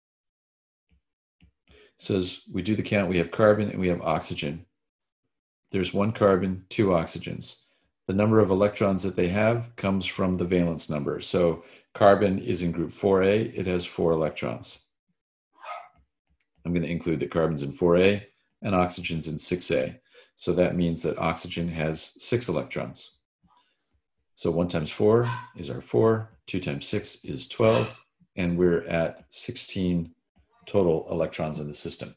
Says we do the count, we have carbon and we have oxygen. There's one carbon, two oxygens. The number of electrons that they have comes from the valence number. So carbon is in group 4A, it has 4 electrons. I'm going to include that carbon's in 4A and oxygen's in 6A. So that means that oxygen has 6 electrons. So 1 times 4 is our 4, 2 times 6 is 12, and we're at 16 total electrons in the system.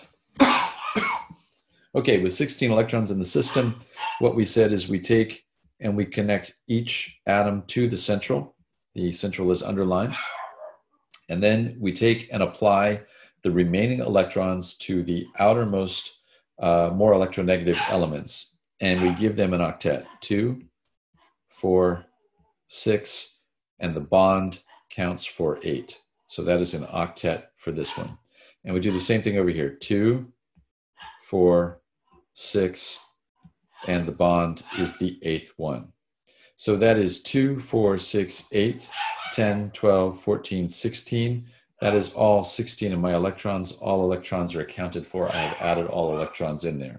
Okay, with 16 electrons in the system, what we said is we take and we connect each atom to the central. The central is underlined. And then we take and apply the remaining electrons to the outermost, more electronegative elements. And we give them an octet, 2, 4, 6, and the bond counts for 8. So that is an octet for this one. And we do the same thing over here, 2, 4, 6, and the bond is the 8th one. So that is 2, 4, 6, 8, 10, 12, 14, 16. That is all 16 of my electrons. All electrons are accounted for. I have added all electrons in there.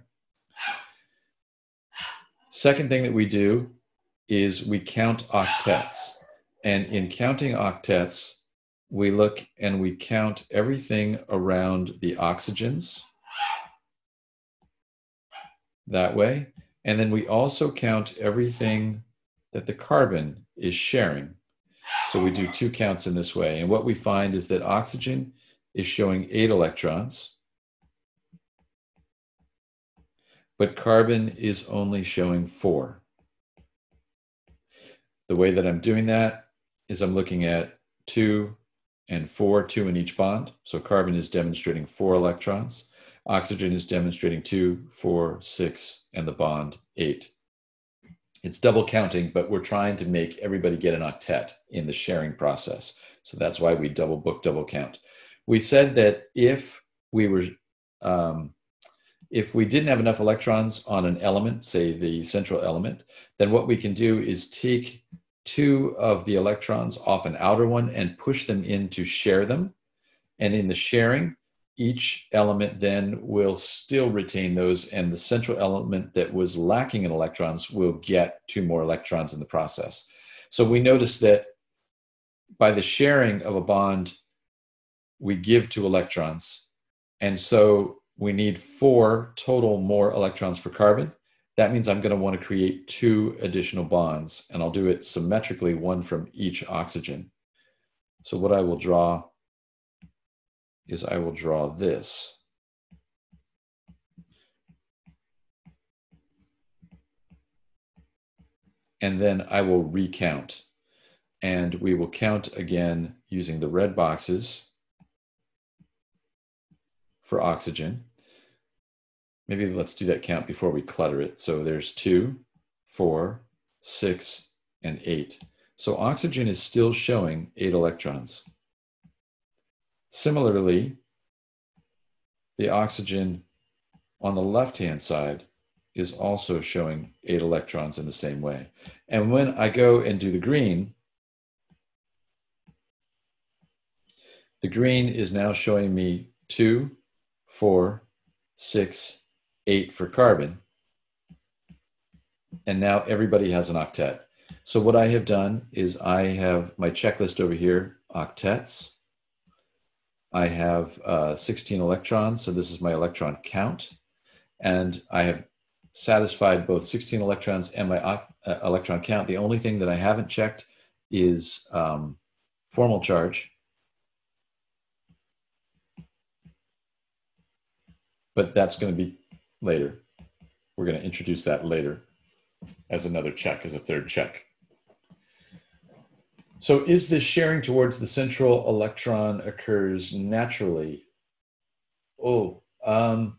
Second thing that we do is we count octets. And in counting octets, we look and we count everything around the oxygens that way. And then we also count everything that the carbon is sharing. So we do 2 counts in this way. And what we find is that oxygen is showing 8 electrons, but carbon is only showing 4. The way that I'm doing that is I'm looking at 2 and 4, 2 in each bond. So carbon is demonstrating 4 electrons. Oxygen is demonstrating 2, 4, 6, and the bond 8. It's double counting, but we're trying to make everybody get an octet in the sharing process. So that's why we double book, double count. We said that if we didn't have enough electrons on an element, say the central element, then what we can do is take 2 of the electrons off an outer one and push them in to share them. And in the sharing, each element then will still retain those, and the central element that was lacking in electrons will get 2 more electrons in the process. So we notice that by the sharing of a bond, we give 2 electrons. And so we need 4 total more electrons per carbon. That means I'm going to want to create 2 additional bonds, and I'll do it symmetrically, 1 from each oxygen. So what I will draw is I will draw this. And then I will recount. And we will count again using the red boxes for oxygen. Maybe let's do that count before we clutter it. So there's 2, 4, 6, and 8. So oxygen is still showing 8 electrons. Similarly, the oxygen on the left-hand side is also showing 8 electrons in the same way. And when I go and do the green is now showing me 2, 4, 6, 8 for carbon. And now everybody has an octet. So what I have done is I have my checklist over here, octets. I have 16 electrons, so this is my electron count. And I have satisfied both 16 electrons and my electron count. The only thing that I haven't checked is formal charge. But that's going to be later. We're going to introduce that later as another check, as a third check. So is this sharing towards the central electron occurs naturally? Oh, how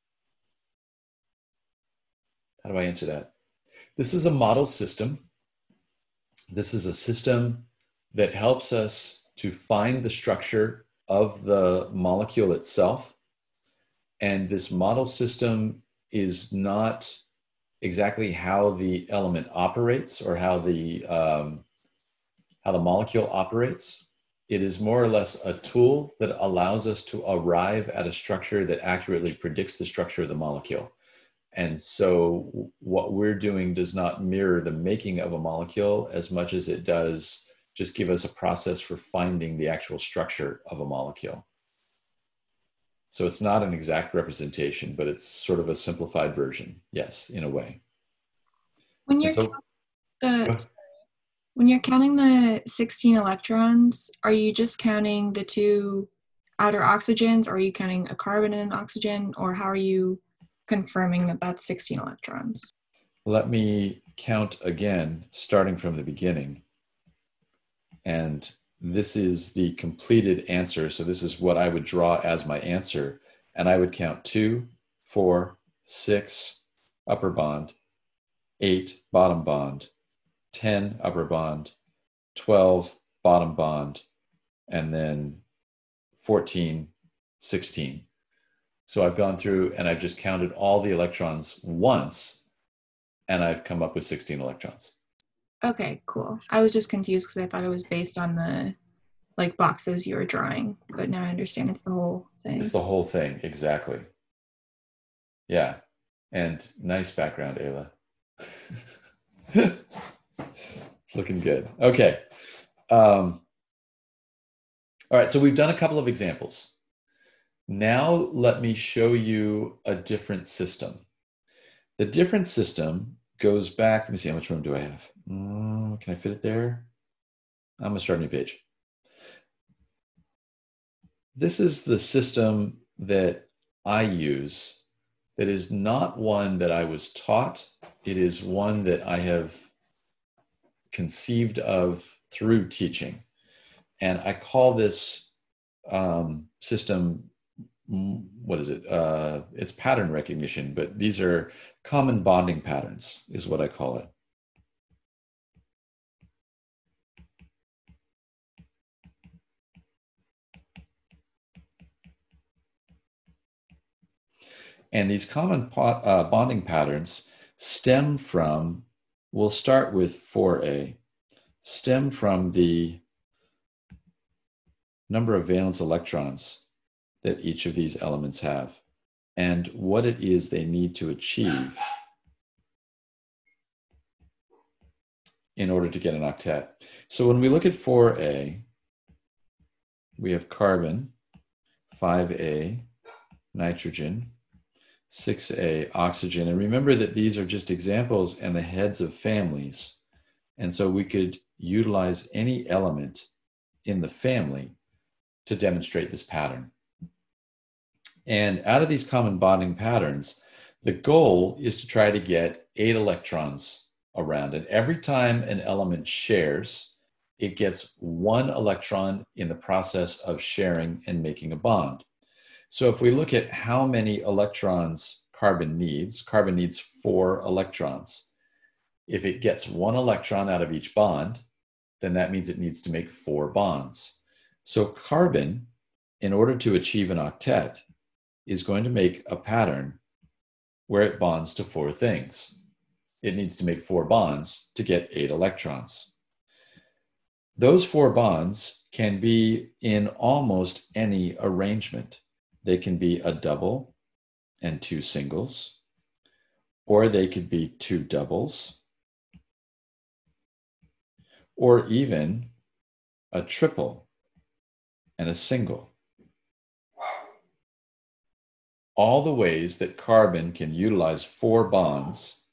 do I answer that? This is a model system. This is a system that helps us to find the structure of the molecule itself. And this model system is not exactly how the element operates or how the molecule operates. It is more or less a tool that allows us to arrive at a structure that accurately predicts the structure of the molecule. And so what we're doing does not mirror the making of a molecule as much as it does just give us a process for finding the actual structure of a molecule. So it's not an exact representation, but it's sort of a simplified version. Yes, in a way. When you're counting the 16 electrons, are you just counting the 2 outer oxygens, or are you counting a carbon and an oxygen, or how are you confirming that that's 16 electrons? Let me count again, starting from the beginning. And this is the completed answer. So this is what I would draw as my answer. And I would count 2, 4, 6, upper bond, 8, bottom bond, 10, upper bond, 12, bottom bond, and then 14, 16. So I've gone through and I've just counted all the electrons once, and I've come up with 16 electrons. Okay, cool. I was just confused because I thought it was based on the boxes you were drawing, but now I understand it's the whole thing. It's the whole thing, exactly. Yeah, and nice background, Ayla. It's looking good. Okay. All right, so we've done a couple of examples. Now let me show you a different system. The different system goes back, let me see, how much room do I have? Can I fit it there? I'm gonna start a new page. This is the system that I use that is not one that I was taught. It is one that I have conceived of through teaching. And I call this system, what is it? It's pattern recognition, but these are common bonding patterns is what I call it. And these common bonding patterns stem from, we'll start with 4A, stem from the number of valence electrons that each of these elements have and what it is they need to achieve in order to get an octet. So when we look at 4A, we have carbon, 5A, nitrogen, 6A, oxygen. And remember that these are just examples and the heads of families. And so we could utilize any element in the family to demonstrate this pattern. And out of these common bonding patterns, the goal is to try to get 8 electrons around. And every time an element shares, it gets one electron in the process of sharing and making a bond. So if we look at how many electrons carbon needs 4 electrons. If it gets 1 electron out of each bond, then that means it needs to make 4 bonds. So carbon, in order to achieve an octet, is going to make a pattern where it bonds to 4 things. It needs to make 4 bonds to get 8 electrons. Those 4 bonds can be in almost any arrangement. They can be a double and 2 singles, or they could be 2 doubles, or even a triple and a single. All the ways that carbon can utilize 4 bonds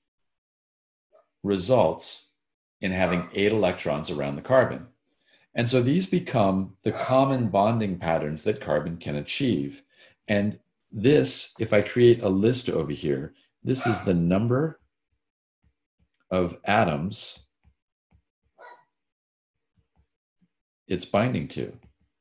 results in having 8 electrons around the carbon. And so these become the common bonding patterns that carbon can achieve. And this, if I create a list over here, this is the number of atoms it's binding to.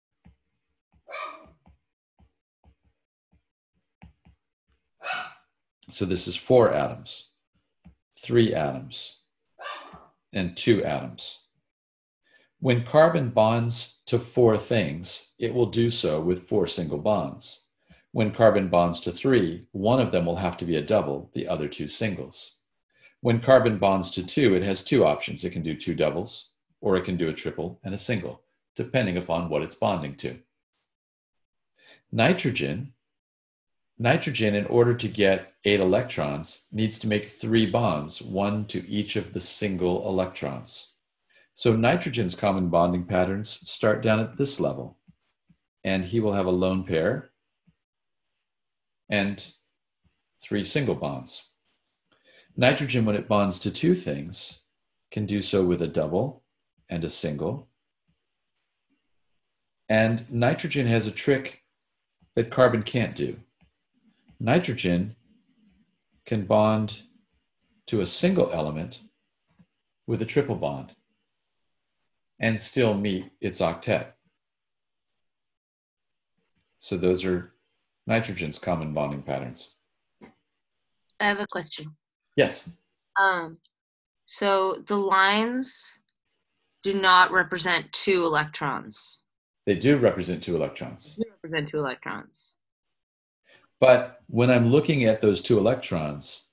So this is 4 atoms, 3 atoms, and 2 atoms. When carbon bonds to 4 things, it will do so with 4 single bonds. When carbon bonds to 3, one of them will have to be a double, the other 2 singles. When carbon bonds to 2, it has 2 options. It can do 2 doubles, or it can do a triple and a single, depending upon what it's bonding to. Nitrogen, in order to get 8 electrons, needs to make 3 bonds, 1 to each of the single electrons. So nitrogen's common bonding patterns start down at this level, and he will have a lone pair and 3 single bonds. Nitrogen, when it bonds to 2 things, can do so with a double and a single. And nitrogen has a trick that carbon can't do. Nitrogen can bond to a single element with a triple bond and still meet its octet. So those are nitrogen's common bonding patterns. I have a question. Yes. So the lines do not represent 2 electrons. They do represent 2 electrons. They represent 2 electrons. But when I'm looking at those 2 electrons,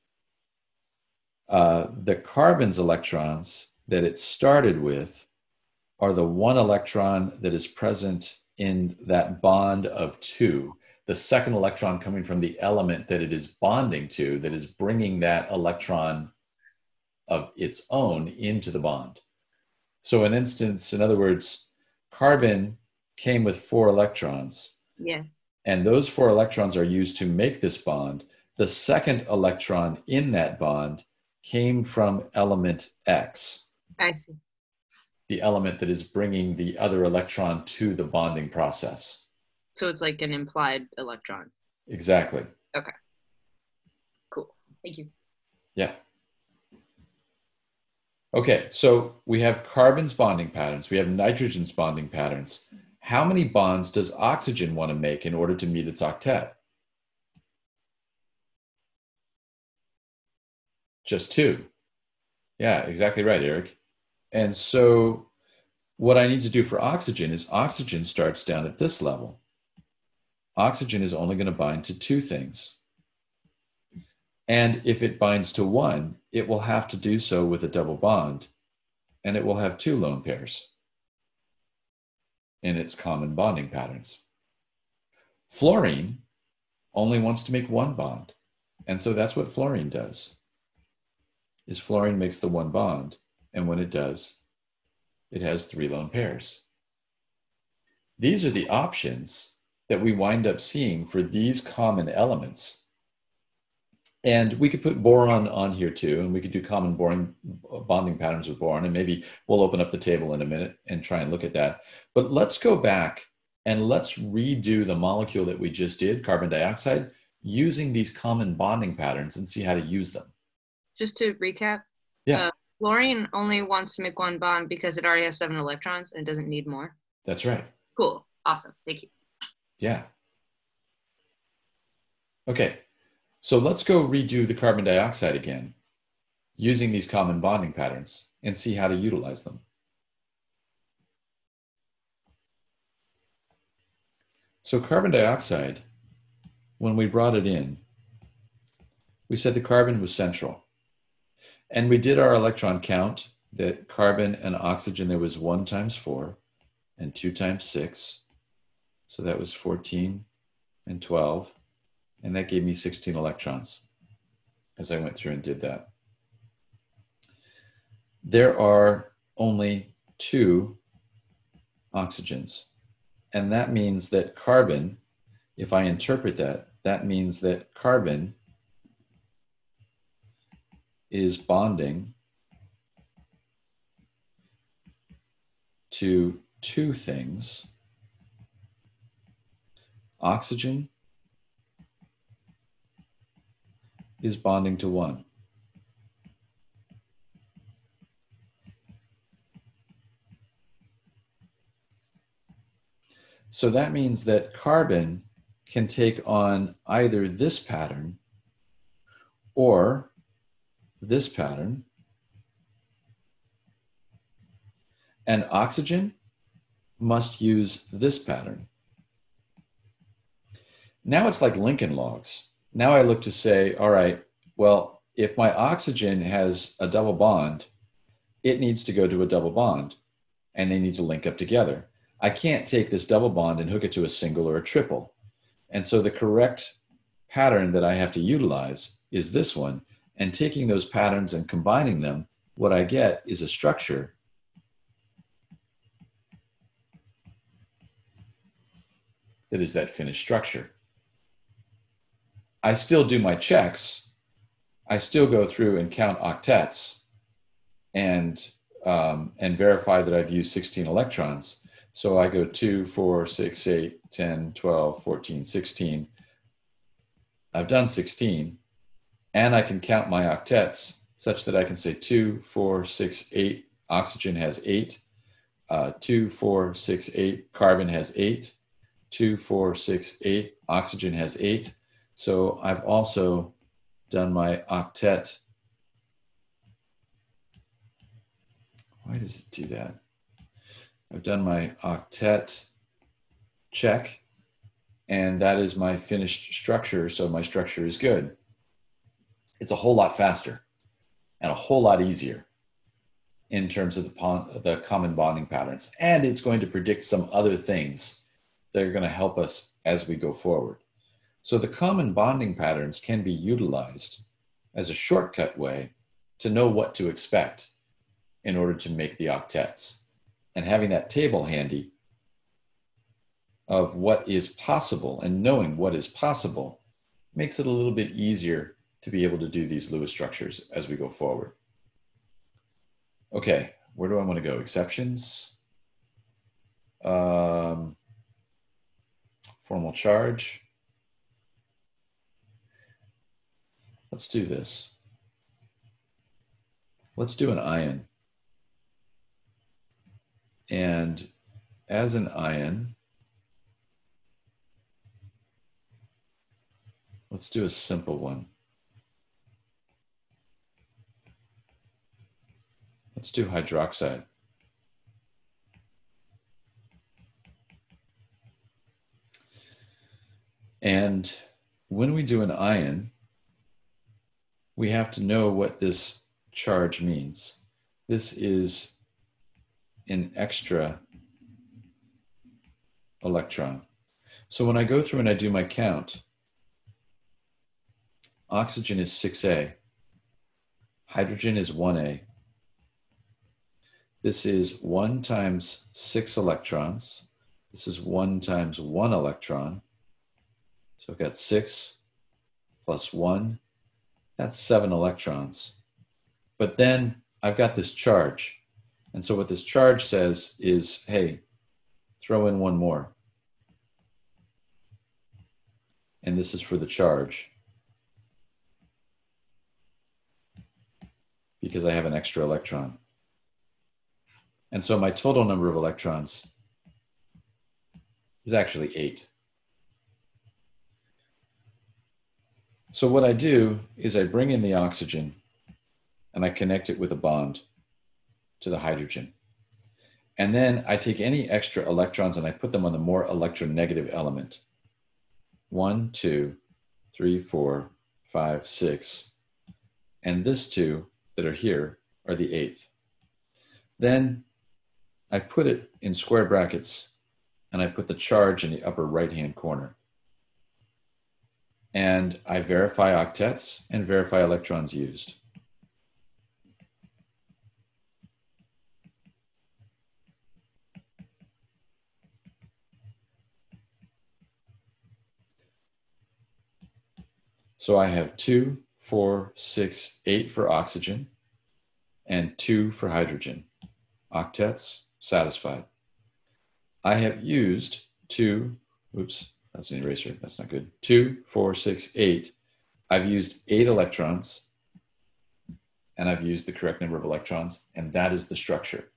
the carbon's electrons that it started with are the 1 electron that is present in that bond of 2. The second electron coming from the element that it is bonding to, that is bringing that electron of its own into the bond. So in other words, carbon came with 4 electrons. Yeah. And those 4 electrons are used to make this bond. The second electron in that bond came from element X. I see. The element that is bringing the other electron to the bonding process. So it's like an implied electron. Exactly. Okay. Cool. Thank you. Yeah. Okay, so we have carbon's bonding patterns. We have nitrogen's bonding patterns. How many bonds does oxygen want to make in order to meet its octet? Just 2. Yeah, exactly right, Eric. And so what I need to do for oxygen is oxygen starts down at this level. Oxygen is only going to bind to 2 things. And if it binds to 1, it will have to do so with a double bond, and it will have 2 lone pairs in its common bonding patterns. Fluorine only wants to make 1 bond. And so that's what fluorine does, is fluorine makes the 1 bond. And when it does, it has 3 lone pairs. These are the options that we wind up seeing for these common elements. And we could put boron on here too, and we could do common bonding patterns with boron, and maybe we'll open up the table in a minute and try and look at that. But let's go back and let's redo the molecule that we just did, carbon dioxide, using these common bonding patterns and see how to use them. Just to recap. Yeah. Fluorine only wants to make one bond because it already has 7 electrons and it doesn't need more. That's right. Cool. Awesome. Thank you. Yeah. Okay, so let's go redo the carbon dioxide again using these common bonding patterns and see how to utilize them. So carbon dioxide, when we brought it in, we said the carbon was central. And we did our electron count that carbon and oxygen, there was 1 times 4 and 2 times 6. So that was 14 and 12. And that gave me 16 electrons as I went through and did that. There are only 2 oxygens. And that means that carbon, if I interpret that, that means that carbon is bonding to 2 things. Oxygen is bonding to 1. So that means that carbon can take on either this pattern or this pattern, and oxygen must use this pattern. Now it's like Lincoln logs. Now I look to say, all right, well, if my oxygen has a double bond, it needs to go to a double bond, and they need to link up together. I can't take this double bond and hook it to a single or a triple. And so the correct pattern that I have to utilize is this one. And taking those patterns and combining them, what I get is a structure that is that finished structure. I still do my checks. I still go through and count octets and verify that I've used 16 electrons. So I go 2, 4, 6, 8, 10, 12, 14, 16. I've done 16. And I can count my octets such that I can say 2, 4, 6, 8. Oxygen has 8. 2, 4, 6, 8. Carbon has 8. 2, 4, 6, 8. Oxygen has 8. So I've also done my octet. Why does it do that? I've done my octet check, and that is my finished structure. So my structure is good. It's a whole lot faster and a whole lot easier in terms of the common bonding patterns. And it's going to predict some other things that are going to help us as we go forward. So the common bonding patterns can be utilized as a shortcut way to know what to expect in order to make the octets. And having that table handy of what is possible and knowing what is possible makes it a little bit easier to be able to do these Lewis structures as we go forward. Okay, where do I want to go? Exceptions. Formal charge. Let's do this. Let's do an ion. And as an ion, let's do a simple one. Let's do hydroxide. And when we do an ion, we have to know what this charge means. This is an extra electron. So when I go through and I do my count, oxygen is 6A, hydrogen is 1A. This is 1 times 6 electrons. This is 1 times 1 electron. So I've got 6 plus 1. That's 7 electrons. But then I've got this charge. And so what this charge says is, hey, throw in 1 more. And this is for the charge. because I have an extra electron. And so my total number of electrons is actually 8. So what I do is I bring in the oxygen and I connect it with a bond to the hydrogen. And then I take any extra electrons and I put them on the more electronegative element. 1, 2, 3, 4, 5, 6. And this 2 that are here are the 8th. Then I put it in square brackets and I put the charge in the upper right-hand corner. And I verify octets and verify electrons used. So I have 2, 4, 6, 8 for oxygen and 2 for hydrogen. Octets satisfied. I have used 2, oops, that's an eraser, that's not good. 2, 4, 6, 8. I've used 8 electrons and I've used the correct number of electrons, and that is the structure.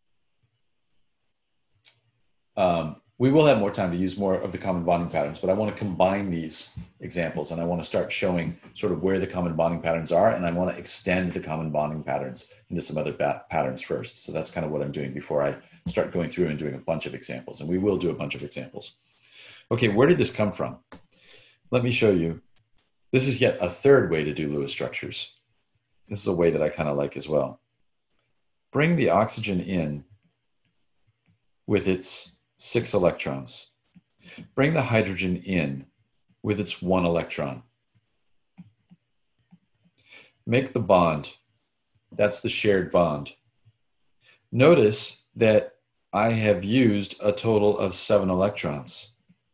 We will have more time to use more of the common bonding patterns, but I want to combine these examples and I want to start showing sort of where the common bonding patterns are, and I want to extend the common bonding patterns into some other patterns first. So that's kind of what I'm doing before I start going through and doing a bunch of examples, and we will do a bunch of examples. Okay, where did this come from? Let me show you. This is yet a third way to do Lewis structures. This is a way that I kind of like as well. Bring the oxygen in with its 6 electrons. Bring the hydrogen in with its 1 electron. Make the bond. That's the shared bond. Notice that I have used a total of 7 electrons.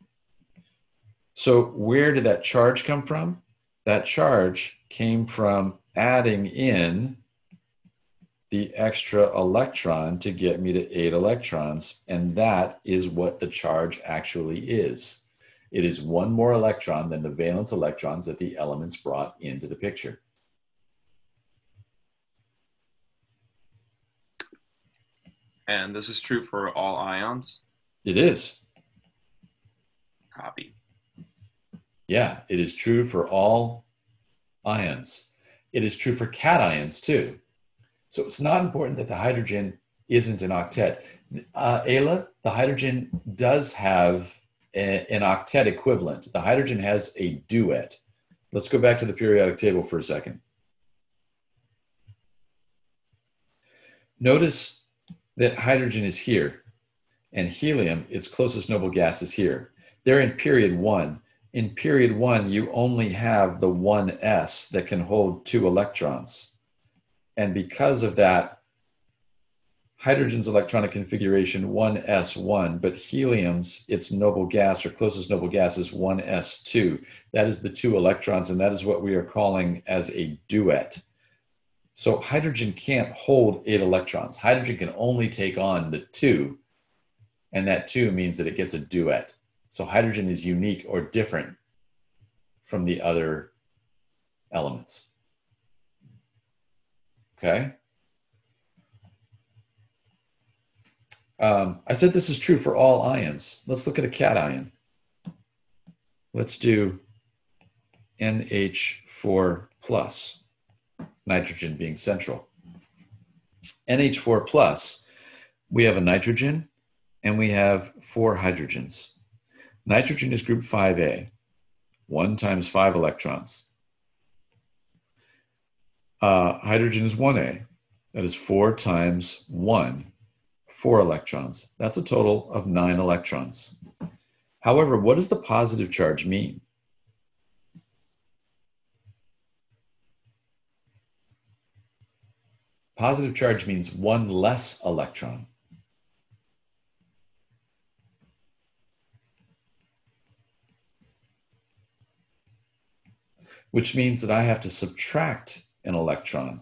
So where did that charge come from? That charge came from adding in the extra electron to get me to 8 electrons, and that is what the charge actually is. It is 1 more electron than the valence electrons that the elements brought into the picture. And this is true for all ions? It is. Copy. Yeah, it is true for all ions. It is true for cations too. So it's not important that the hydrogen isn't an octet. Ayla, the hydrogen does have an octet equivalent. The hydrogen has a duet. Let's go back to the periodic table for a second. Notice that hydrogen is here, and helium, its closest noble gas, is here. They're in period 1. In period 1, you only have the 1s that can hold 2 electrons. And because of that, hydrogen's electronic configuration 1s1, but helium's, its noble gas or closest noble gas, is 1s2. That is the 2 electrons, and that is what we are calling as a duet. So hydrogen can't hold 8 electrons. Hydrogen can only take on the 2, and that 2 means that it gets a duet. So hydrogen is unique or different from the other elements. Okay. I said this is true for all ions. Let's look at a cation. Let's do NH4 plus, nitrogen being central. NH4 plus, we have a nitrogen and we have 4 hydrogens. Nitrogen is group 5A, 1 times 5 electrons. Hydrogen is 1A, that is 4 times 1, 4 electrons. That's a total of 9 electrons. However, what does the positive charge mean? Positive charge means 1 less electron. Which means that I have to subtract an electron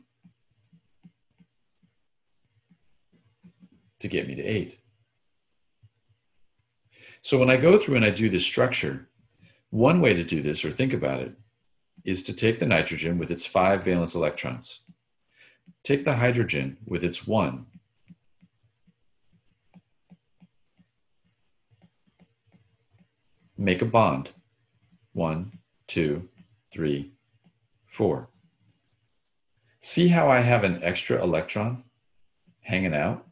to get me to 8. So when I go through and I do this structure, one way to do this, or think about it, is to take the nitrogen with its 5 valence electrons. take the hydrogen with its 1. Make a bond. 1, 2, 3, 4. See how I have an extra electron hanging out?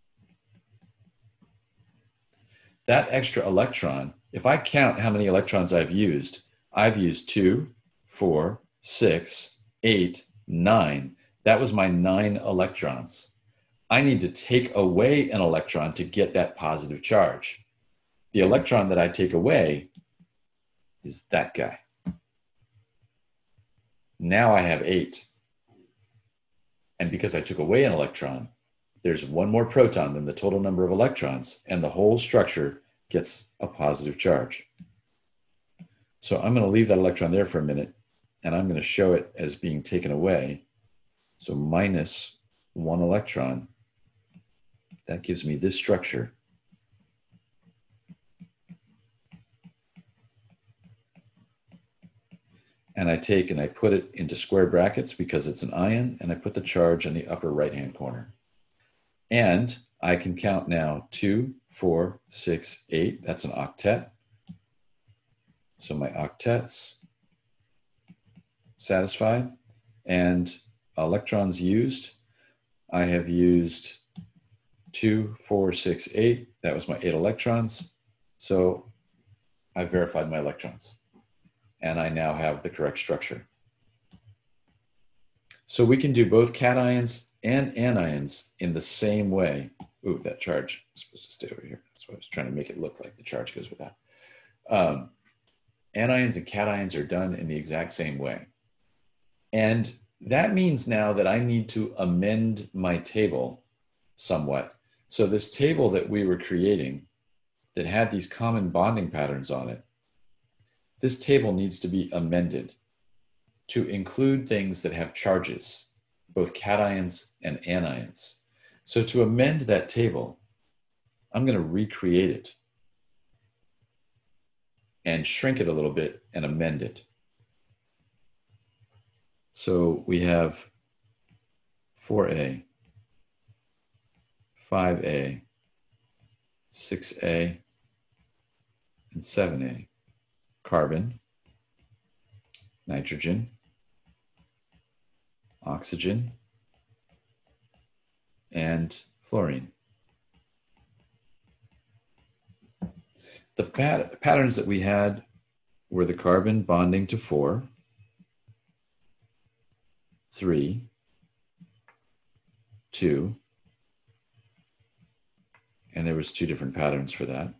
That extra electron, if I count how many electrons I've used 2, 4, 6, 8, 9. That was my 9 electrons. I need to take away an electron to get that positive charge. The electron that I take away is that guy. Now I have 8. And because I took away an electron, there's 1 more proton than the total number of electrons, and the whole structure gets a positive charge. So I'm going to leave that electron there for a minute, and I'm going to show it as being taken away. So minus 1 electron, that gives me this structure. And I take and I put it into square brackets because it's an ion, and I put the charge in the upper right-hand corner. And I can count now 2, 4, 6, 8. That's an octet. So my octets satisfied. And electrons used, I have used 2, 4, 6, 8. That was my 8 electrons. So I verified my electrons. And I now have the correct structure. So we can do both cations and anions in the same way. Ooh, that charge is supposed to stay over here. That's why I was trying to make it look like the charge goes with that. Anions and cations are done in the exact same way. And that means now that I need to amend my table somewhat. So this table that we were creating that had these common bonding patterns on it, this table needs to be amended to include things that have charges, both cations and anions. So to amend that table, I'm going to recreate it and shrink it a little bit and amend it. So we have 4A, 5A, 6A, and 7A. Carbon, nitrogen, oxygen, and fluorine. The patterns that we had were the carbon bonding to 4, 3, 2, and there was 2 different patterns for that.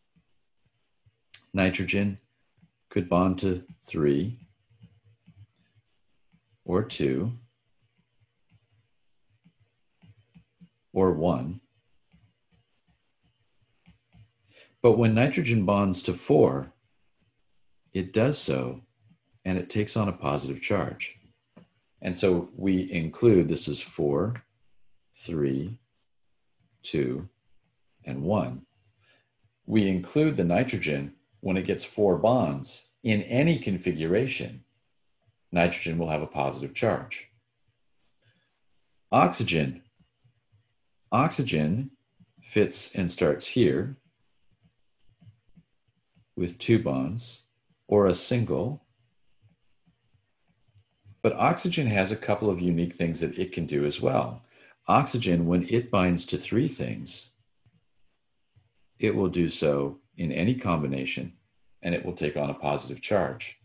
Nitrogen could bond to 3 or 2 or 1. But when nitrogen bonds to 4, it does so and it takes on a positive charge. And so we include, this is 4, 3, 2, and 1. We include the nitrogen when it gets 4 bonds in any configuration. Nitrogen will have a positive charge. Oxygen fits and starts here with 2 bonds or a single. But oxygen has a couple of unique things that it can do as well. Oxygen, when it binds to 3 things, it will do so in any combination, and it will take on a positive charge.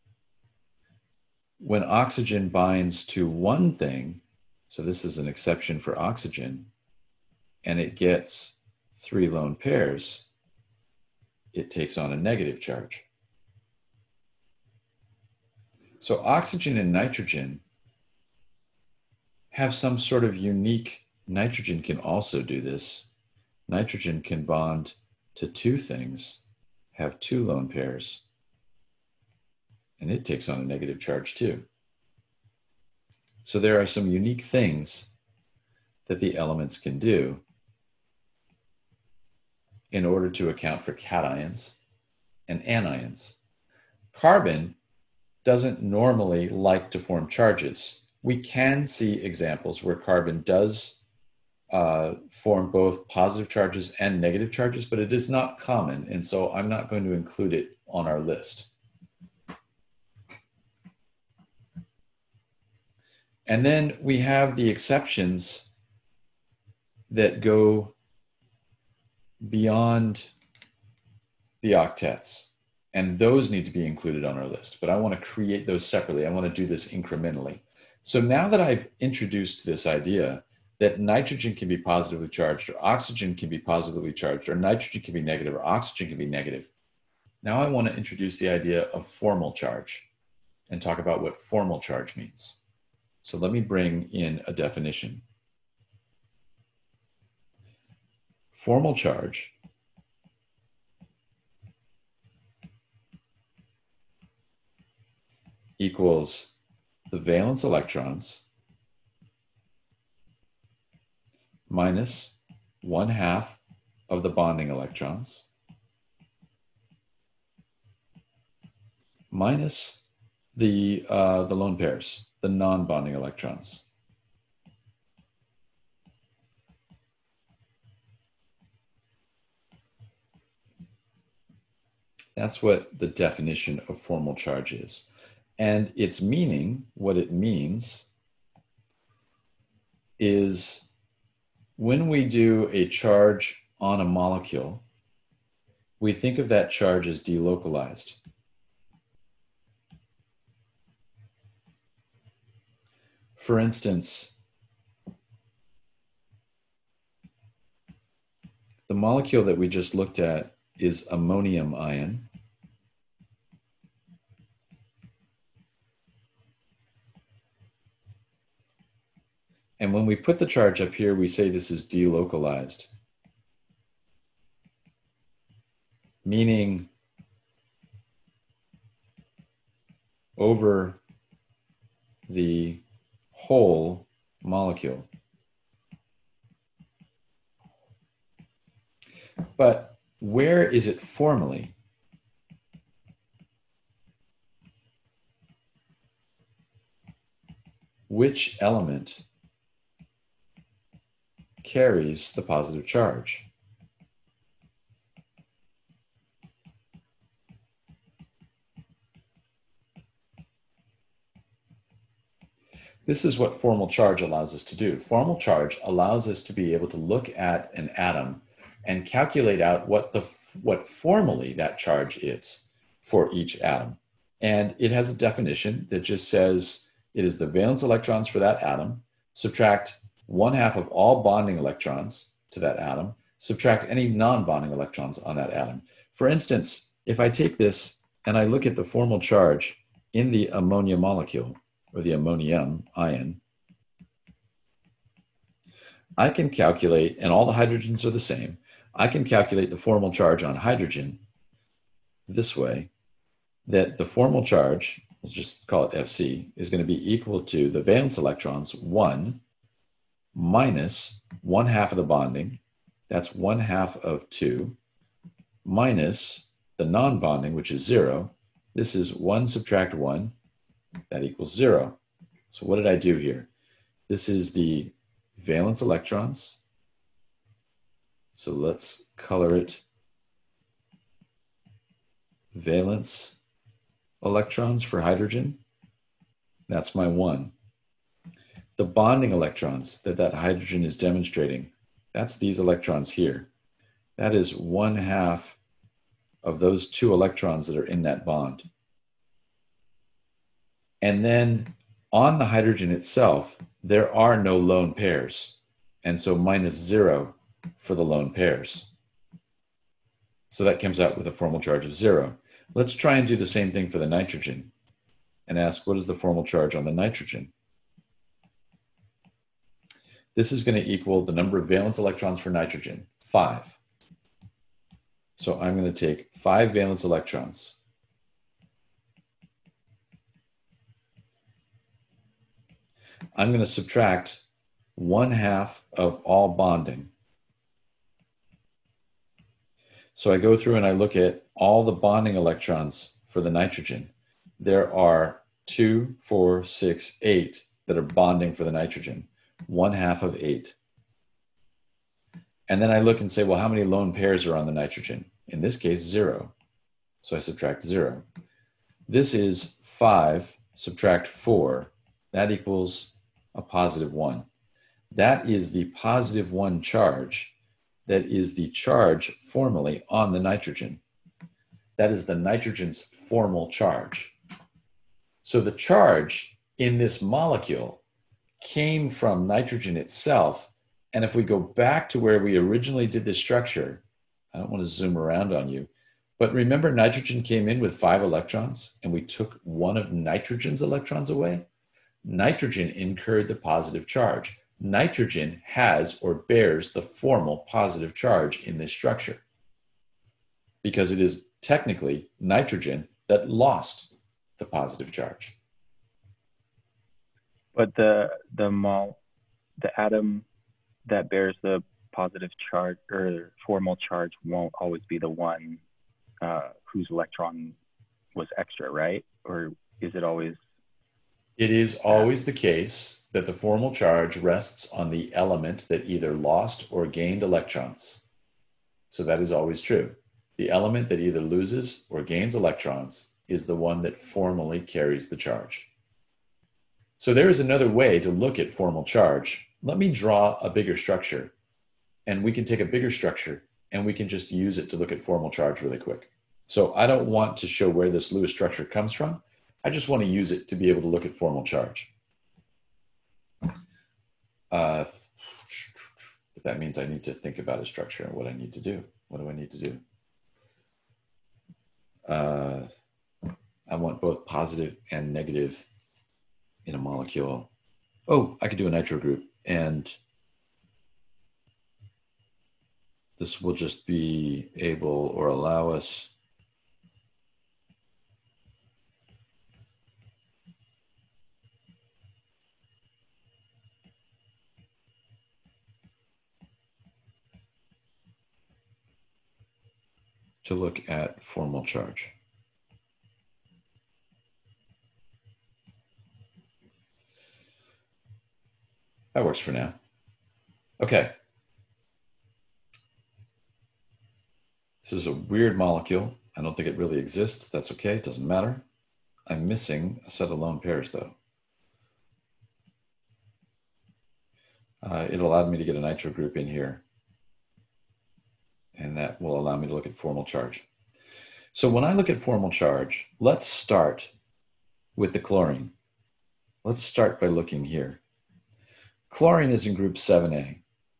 When oxygen binds to 1 thing, so this is an exception for oxygen, and it gets 3 lone pairs, it takes on a negative charge. So oxygen and nitrogen have some sort of unique, nitrogen can also do this. Nitrogen can bond to 2 things, have 2 lone pairs, and it takes on a negative charge too. So there are some unique things that the elements can do in order to account for cations and anions. Carbon doesn't normally like to form charges. we can see examples where carbon does form both positive charges and negative charges, but it is not common. And so I'm not going to include it on our list. And then we have the exceptions that go beyond the octets. And those need to be included on our list. But I want to create those separately. I want to do this incrementally. So now that I've introduced this idea that nitrogen can be positively charged, or oxygen can be positively charged, or nitrogen can be negative, or oxygen can be negative, now I want to introduce the idea of formal charge and talk about what formal charge means. So let me bring in a definition. Formal charge equals the valence electrons minus 1/2 of the bonding electrons minus the lone pairs, the non-bonding electrons. That's what the definition of formal charge is. And its meaning, what it means, is when we do a charge on a molecule, we think of that charge as delocalized. For instance, the molecule that we just looked at is ammonium ion. And when we put the charge up here, we say this is delocalized, meaning over the whole molecule. But where is it formally? Which element carries the positive charge? This is what formal charge allows us to do. Formal charge allows us to be able to look at an atom and calculate out what formally that charge is for each atom. And it has a definition that just says it is the valence electrons for that atom, subtract 1/2 of all bonding electrons to that atom, subtract any non-bonding electrons on that atom. For instance, if I take this and I look at the formal charge in the ammonia molecule, or the ammonium ion, I can calculate, and all the hydrogens are the same, I can calculate the formal charge on hydrogen this way, that the formal charge, let's just call it Fc, is going to be equal to the valence electrons, 1, minus 1/2 of the bonding, that's 1/2 of 2, minus the non-bonding, which is 0. This is 1 subtract 1, that equals 0. So what did I do here? This is the valence electrons. So let's color it valence electrons for hydrogen. That's my 1. The bonding electrons that hydrogen is demonstrating, that's these electrons here. That is 1/2 of those 2 electrons that are in that bond. And then on the hydrogen itself, there are no lone pairs. And so minus 0 for the lone pairs. So that comes out with a formal charge of 0. Let's try and do the same thing for the nitrogen and ask, what is the formal charge on the nitrogen? This is going to equal the number of valence electrons for nitrogen, 5. So I'm going to take 5 valence electrons. I'm going to subtract 1/2 of all bonding. So I go through and I look at all the bonding electrons for the nitrogen. There are 2, 4, 6, 8 that are bonding for the nitrogen, 1/2 of 8. And then I look and say, well, how many lone pairs are on the nitrogen? In this case, 0. So I subtract 0. This is 5 subtract 4. That equals a +1. That is the +1 charge. That is the charge formally on the nitrogen. That is the nitrogen's formal charge. So the charge in this molecule came from nitrogen itself. And if we go back to where we originally did this structure, I don't want to zoom around on you, but remember nitrogen came in with 5 electrons and we took one of nitrogen's electrons away? Nitrogen incurred the positive charge. Nitrogen has or bears the formal positive charge in this structure because it is technically nitrogen that lost the positive charge. But the atom that bears the positive charge or formal charge won't always be the one whose electron was extra, right? Or is it always? It is always the case that the formal charge rests on the element that either lost or gained electrons. So that is always true. The element that either loses or gains electrons is the one that formally carries the charge. So there is another way to look at formal charge. Let me draw a bigger structure, and we can take a bigger structure and we can just use it to look at formal charge really quick. So I don't want to show where this Lewis structure comes from. I just want to use it to be able to look at formal charge. But that means I need to think about a structure and what I need to do. What do I need to do? I want both positive and negative in a molecule. Oh, I could do a nitro group, and this will just be able or allow us to look at formal charge. That works for now. Okay. This is a weird molecule. I don't think it really exists. That's okay, it doesn't matter. I'm missing a set of lone pairs though. It allowed me to get a nitro group in here. And that will allow me to look at formal charge. So when I look at formal charge, let's start with the chlorine. Let's start by looking here. Chlorine is in group 7A.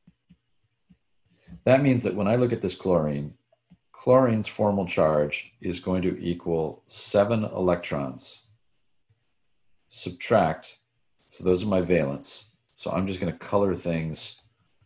That means that when I look at this chlorine, chlorine's formal charge is going to equal 7 electrons. Subtract, so those are my valence. So I'm just going to color things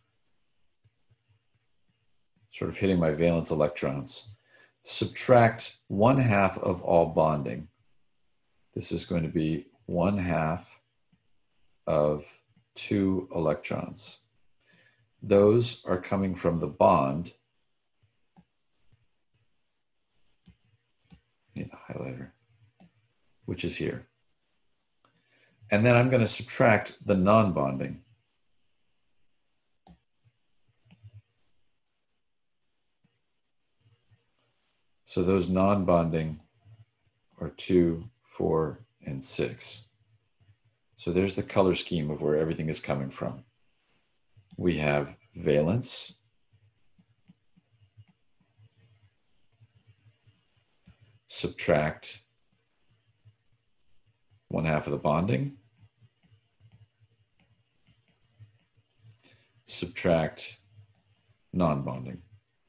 sort of hitting my valence electrons. Subtract 1/2 of all bonding. This is going to be 1/2 of 2 electrons. Those are coming from the bond. I need the highlighter, which is here. And then I'm going to subtract the non-bonding. So those non-bonding are 2, 4, and 6. So there's the color scheme of where everything is coming from. We have valence, subtract 1/2 of the bonding, subtract non-bonding.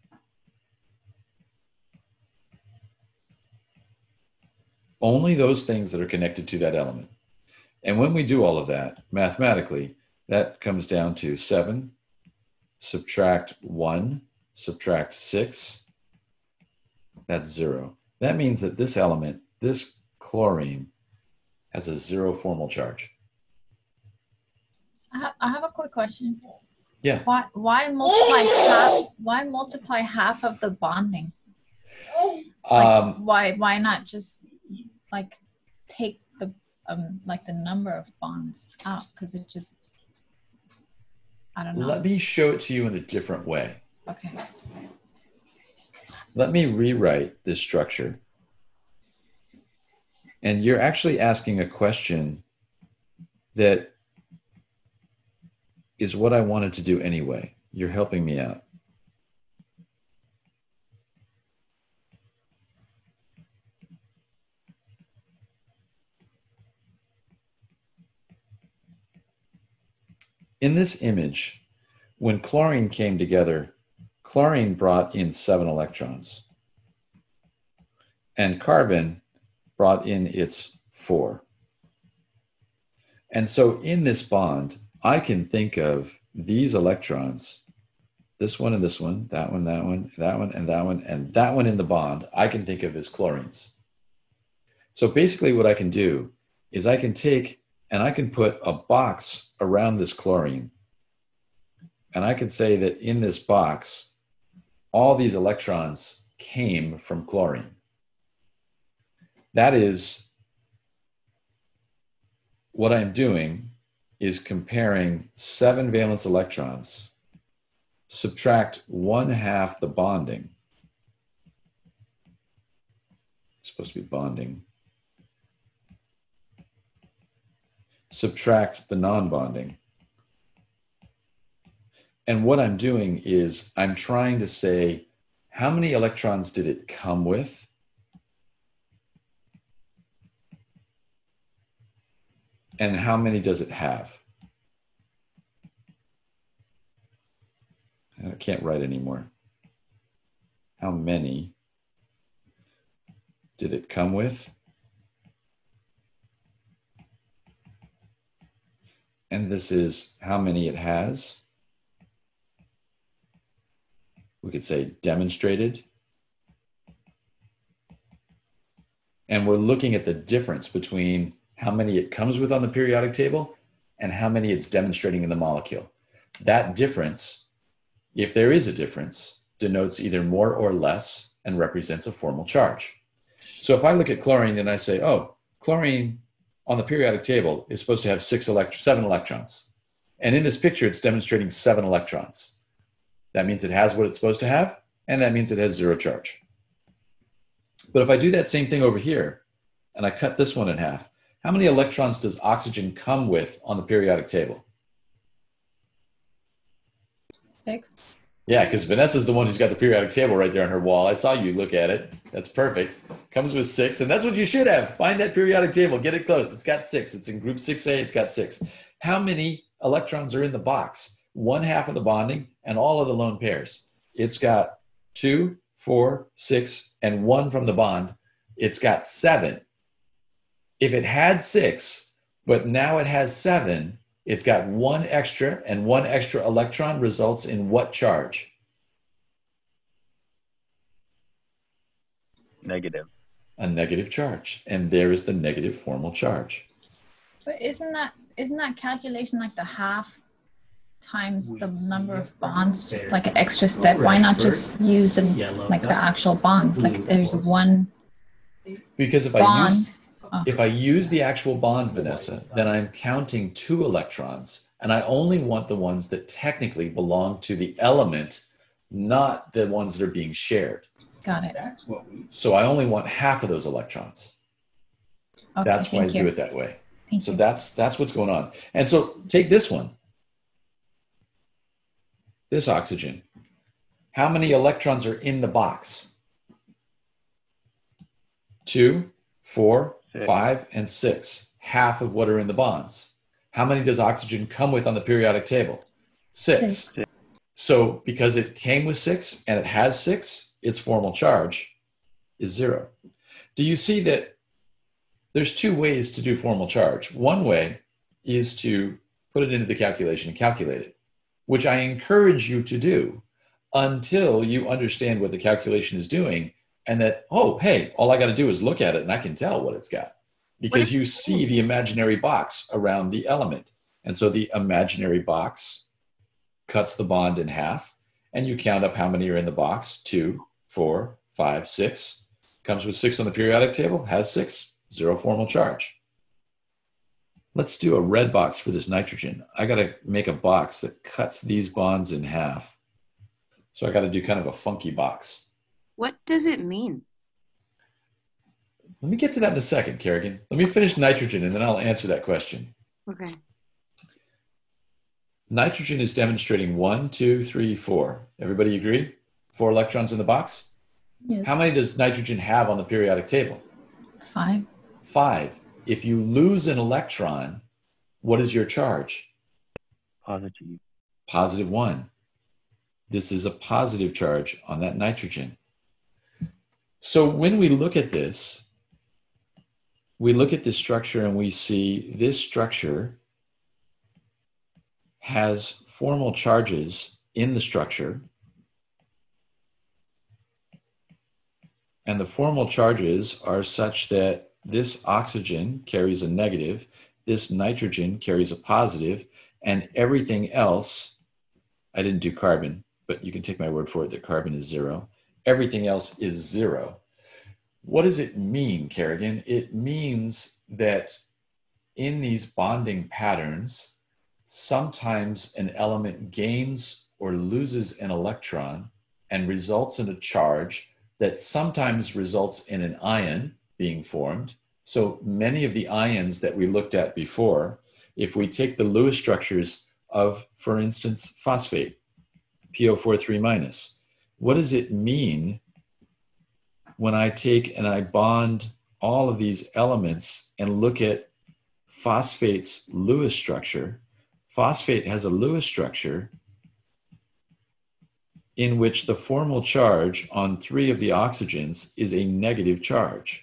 Only those things that are connected to that element. And when we do all of that, mathematically, that comes down to 7, subtract 1, subtract 6, that's 0. That means that this element, this chlorine, has a 0 formal charge. I have a quick question. Yeah. Why multiply half of the bonding? Like, why not just like take like the number of bonds out because it just, I don't know. Let me show it to you in a different way. Okay. Let me rewrite this structure. And you're actually asking a question that is what I wanted to do anyway. You're helping me out. In this image, when chlorine came together, chlorine brought in 7 electrons, and carbon brought in its 4. And so in this bond, I can think of these electrons, this one and this one, that one, that one, that one, and that one, and that one in the bond, I can think of as chlorines. So basically what I can do is I can take and I can put a box around this chlorine. And I can say that in this box, all these electrons came from chlorine. That is, what I'm doing is comparing 7 valence electrons, subtract 1/2 the bonding. It's supposed to be bonding. Subtract the non-bonding. And what I'm doing is I'm trying to say, how many electrons did it come with? And how many does it have? I can't write anymore. How many did it come with? And this is how many it has. We could say demonstrated. And we're looking at the difference between how many it comes with on the periodic table and how many it's demonstrating in the molecule. That difference, if there is a difference, denotes either more or less and represents a formal charge. So if I look at chlorine and I say, oh, chlorine on the periodic table is supposed to have 7 electrons. And in this picture, it's demonstrating 7 electrons. That means it has what it's supposed to have, and that means it has 0 charge. But if I do that same thing over here, and I cut this one in half, how many electrons does oxygen come with on the periodic table? 6. Yeah, because Vanessa's the one who's got the periodic table right there on her wall. I saw you look at it. That's perfect. Comes with 6, and that's what you should have. Find that periodic table. Get it close. It's got 6. It's in group 6A. It's got 6. How many electrons are in the box? 1/2 of the bonding and all of the lone pairs. It's got 2, 4, 6, and 1 from the bond. It's got 7. If it had 6, but now it has 7, it's got 1 extra, and 1 extra electron results in what charge? Negative. A negative charge. And there is the negative formal charge. But isn't that calculation like the half times the number of bonds, just like an extra step? Why not just use the actual bonds? Like there's 1 because bond. If I use the actual bond, Vanessa, then I'm counting 2 electrons, and I only want the ones that technically belong to the element, not the ones that are being shared. Got it. So I only want half of those electrons. Okay, that's why I do it that way. Thank so you. that's what's going on. And so take this one. This oxygen. How many electrons are in the box? 2, 4, 5, and 6. Half of what are in the bonds. How many does oxygen come with on the periodic table? 6. So because it came with 6 and it has 6, its formal charge is 0. Do you see that there's 2 ways to do formal charge? One way is to put it into the calculation and calculate it, which I encourage you to do until you understand what the calculation is doing, and that, oh, hey, all I got to do is look at it and I can tell what it's got, because you see the imaginary box around the element. And so the imaginary box cuts the bond in half, and you count up how many are in the box. 2, 4, 5, 6. Comes with 6 on the periodic table, has 6, 0 formal charge. Let's do a red box for this nitrogen. I got to make a box that cuts these bonds in half. So I got to do kind of a funky box. What does it mean? Let me get to that in a second, Kerrigan. Let me finish nitrogen and then I'll answer that question. Okay. Nitrogen is demonstrating 1, 2, 3, 4. Everybody agree? 4 electrons in the box? Yes. How many does nitrogen have on the periodic table? 5. 5. If you lose an electron, what is your charge? Positive. Positive 1. This is a positive charge on that nitrogen. So when we look at this, we look at this structure and we see this structure has formal charges in the structure. And the formal charges are such that this oxygen carries a negative, this nitrogen carries a positive, and everything else, I didn't do carbon, but you can take my word for it that carbon is 0. Everything else is 0. What does it mean, Kerrigan? It means that in these bonding patterns, sometimes an element gains or loses an electron and results in a charge that sometimes results in an ion being formed. So many of the ions that we looked at before, if we take the Lewis structures of, for instance, phosphate, PO43-, what does it mean when I take and I bond all of these elements and look at phosphate's Lewis structure? Phosphate has a Lewis structure in which the formal charge on 3 of the oxygens is a negative charge.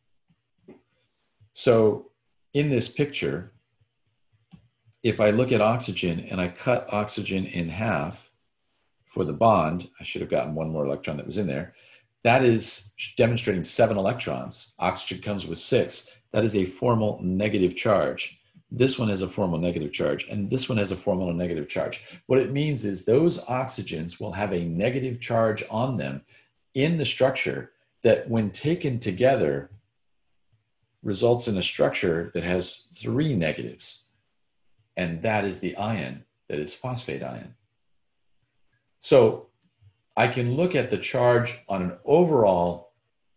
So in this picture, if I look at oxygen and I cut oxygen in half for the bond, I should have gotten 1 more electron that was in there. That is demonstrating 7 electrons. Oxygen comes with 6. That is a formal negative charge. This one has a formal negative charge, and this one has a formal negative charge. What it means is those oxygens will have a negative charge on them in the structure that, when taken together, results in a structure that has 3 negatives. And that is the ion that is phosphate ion. So I can look at the charge on an overall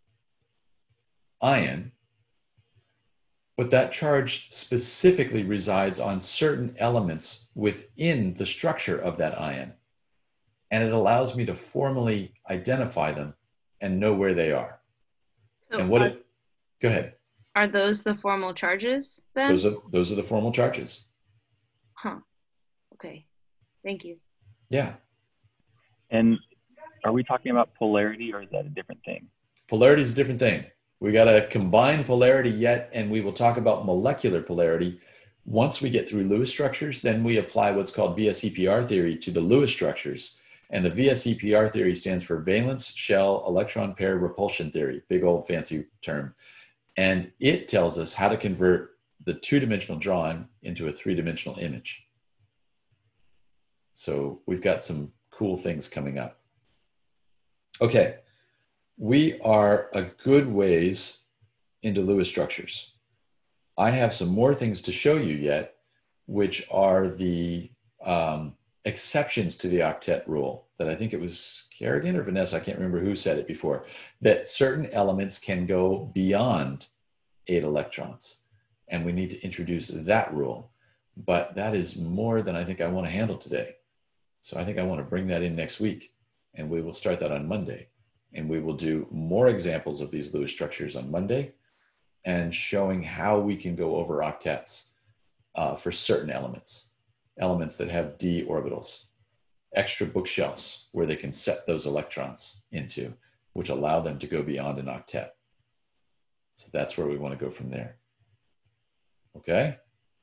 ion, but that charge specifically resides on certain elements within the structure of that ion. And it allows me to formally identify them and know where they are. So and what go ahead. Are those the formal charges then? Those are the formal charges. Huh. Okay. Thank you. Yeah. And are we talking about polarity, or is that a different thing? Polarity is a different thing. We got to combine polarity yet, and we will talk about molecular polarity. Once we get through Lewis structures, then we apply what's called VSEPR theory to the Lewis structures. And the VSEPR theory stands for valence shell electron pair repulsion theory, big old fancy term. And it tells us how to convert the 2-dimensional drawing into a 3-dimensional image. So we've got some cool things coming up. Okay, we are a good ways into Lewis structures. I have some more things to show you yet, which are the exceptions to the octet rule that I think it was Kerrigan or Vanessa, I can't remember who said it before, that certain elements can go beyond 8 electrons. And we need to introduce that rule. But that is more than I think I want to handle today. So I think I want to bring that in next week. And we will start that on Monday. And we will do more examples of these Lewis structures on Monday and showing how we can go over octets for certain elements that have d orbitals, extra bookshelves where they can set those electrons into, which allow them to go beyond an octet. So that's where we want to go from there. Okay?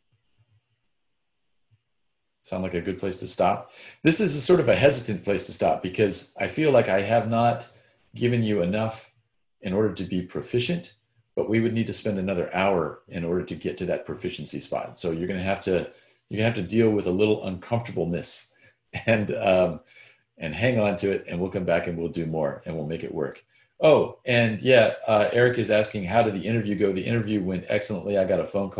Sound like a good place to stop? This is a sort of a hesitant place to stop because I feel like I have not given you enough in order to be proficient, but we would need to spend another hour in order to get to that proficiency spot. So you're going to have to deal with a little uncomfortableness and hang on to it, and we'll come back and we'll do more and we'll make it work. Oh, and yeah, Eric is asking, how did the interview go? The interview went excellently. I got a phone call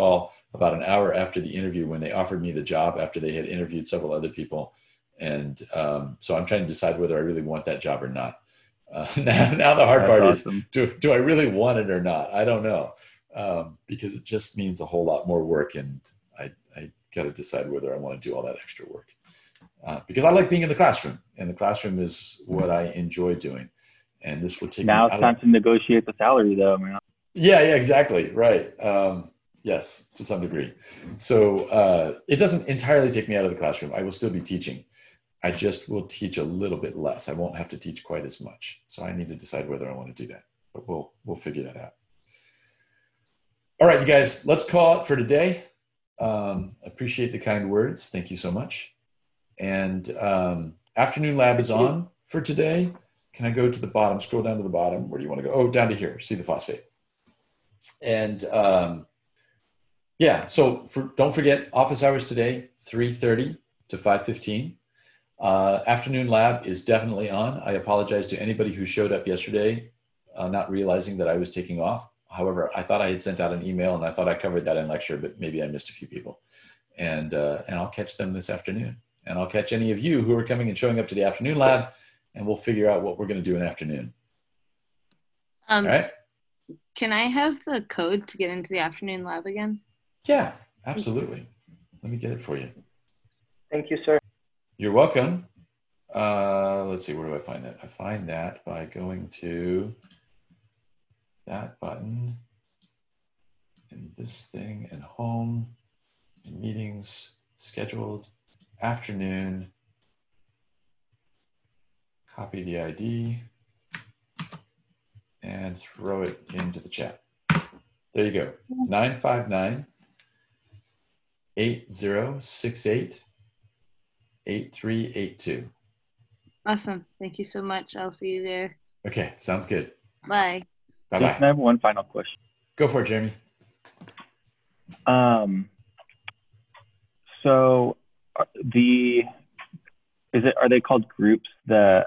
about an hour after the interview when they offered me the job after they had interviewed several other people. And so I'm trying to decide whether I really want that job or not. Now the hard part awesome. is, do I really want it or not? I don't know, because it just means a whole lot more work, and I got to decide whether I want to do all that extra work. Because I like being in the classroom, and the classroom is what I enjoy doing. And this will take Now me it's time to negotiate the salary, though, man. Yeah, exactly. Right. Yes, to some degree. So it doesn't entirely take me out of the classroom. I will still be teaching. I just will teach a little bit less. I won't have to teach quite as much. So I need to decide whether I want to do that. But we'll figure that out. All right, you guys, let's call it for today. Appreciate the kind words. Thank you so much. And afternoon lab is on for today. Can I go to the bottom, scroll down to the bottom? Where do you want to go? Oh, down to here, see the phosphate. And yeah, so don't forget office hours today, 3:30 to 5:15. Afternoon lab is definitely on. I apologize to anybody who showed up yesterday, not realizing that I was taking off. However, I thought I had sent out an email and I thought I covered that in lecture, but maybe I missed a few people. And I'll catch them this afternoon. And I'll catch any of you who are coming and showing up to the afternoon lab, and we'll figure out what we're going to do in afternoon. All right? Can I have the code to get into the afternoon lab again? Yeah, absolutely. Let me get it for you. Thank you, sir. You're welcome. Let's see, where do I find that? I find that by going to that button and this thing and home and meetings, scheduled, afternoon, copy the ID and throw it into the chat. There you go. 959-8068-8382. Awesome. Thank you so much. I'll see you there. Okay, sounds good. Bye. Bye-bye. Jason, I have one final question. Go for it, Jeremy. So are they called groups, the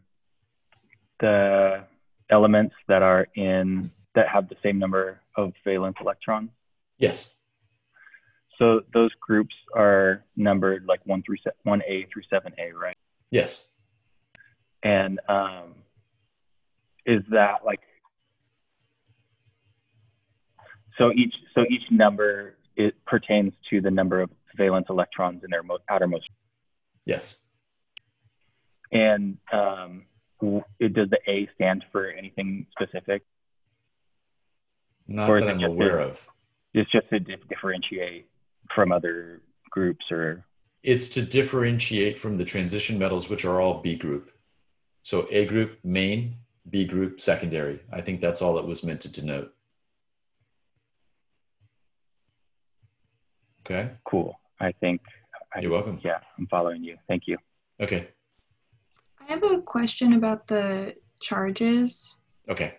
elements that have the same number of valence electrons? Yes. So those groups are numbered like 1A through 7A, right? Yes. And is that like, so each number, it pertains to the number of valence electrons in their outermost? Yes. And does the A stand for anything specific? Not that I'm aware of. It's just to differentiate from other groups, or? It's to differentiate from the transition metals, which are all B group. So A group, main, B group, secondary. I think that's all it was meant to denote. Okay. Cool. You're welcome. Yeah, I'm following you. Thank you. Okay. I have a question about the charges. Okay.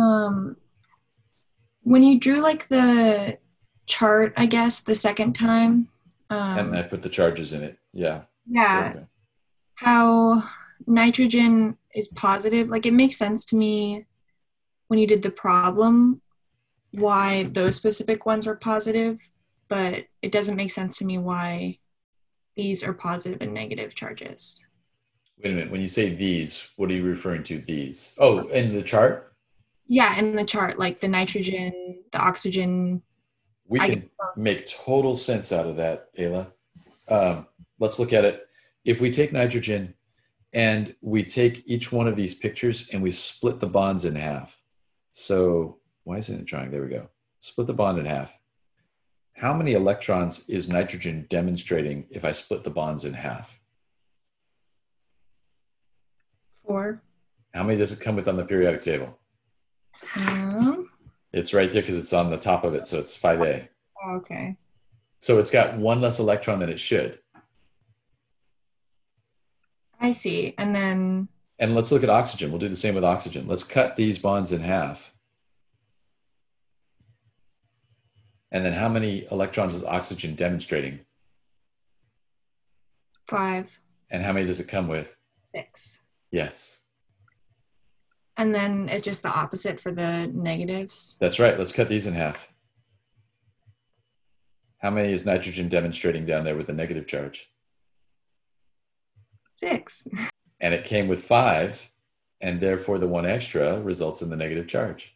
When you drew like the chart, I guess, the second time. And I put the charges in it. Yeah. Yeah. Okay. How nitrogen is positive. Like it makes sense to me when you did the problem why those specific ones are positive, but it doesn't make sense to me why these are positive and negative charges. Wait a minute. When you say these, what are you referring to? These? Oh, in the chart? Yeah, in the chart, like the nitrogen, the oxygen. We can make total sense out of that, Ayla. Let's look at it. If we take nitrogen and we take each one of these pictures and we split the bonds in half. So why isn't it trying? There we go. Split the bond in half. How many electrons is nitrogen demonstrating if I split the bonds in half? 4. How many does it come with on the periodic table? It's right there because it's on the top of it, so it's 5A. Okay. So it's got one less electron than it should. I see. And let's look at oxygen. We'll do the same with oxygen. Let's cut these bonds in half. And then how many electrons is oxygen demonstrating? 5. And how many does it come with? 6. Yes. And then it's just the opposite for the negatives. That's right. Let's cut these in half. How many is nitrogen demonstrating down there with the negative charge? 6. And it came with 5, and therefore the 1 extra results in the negative charge.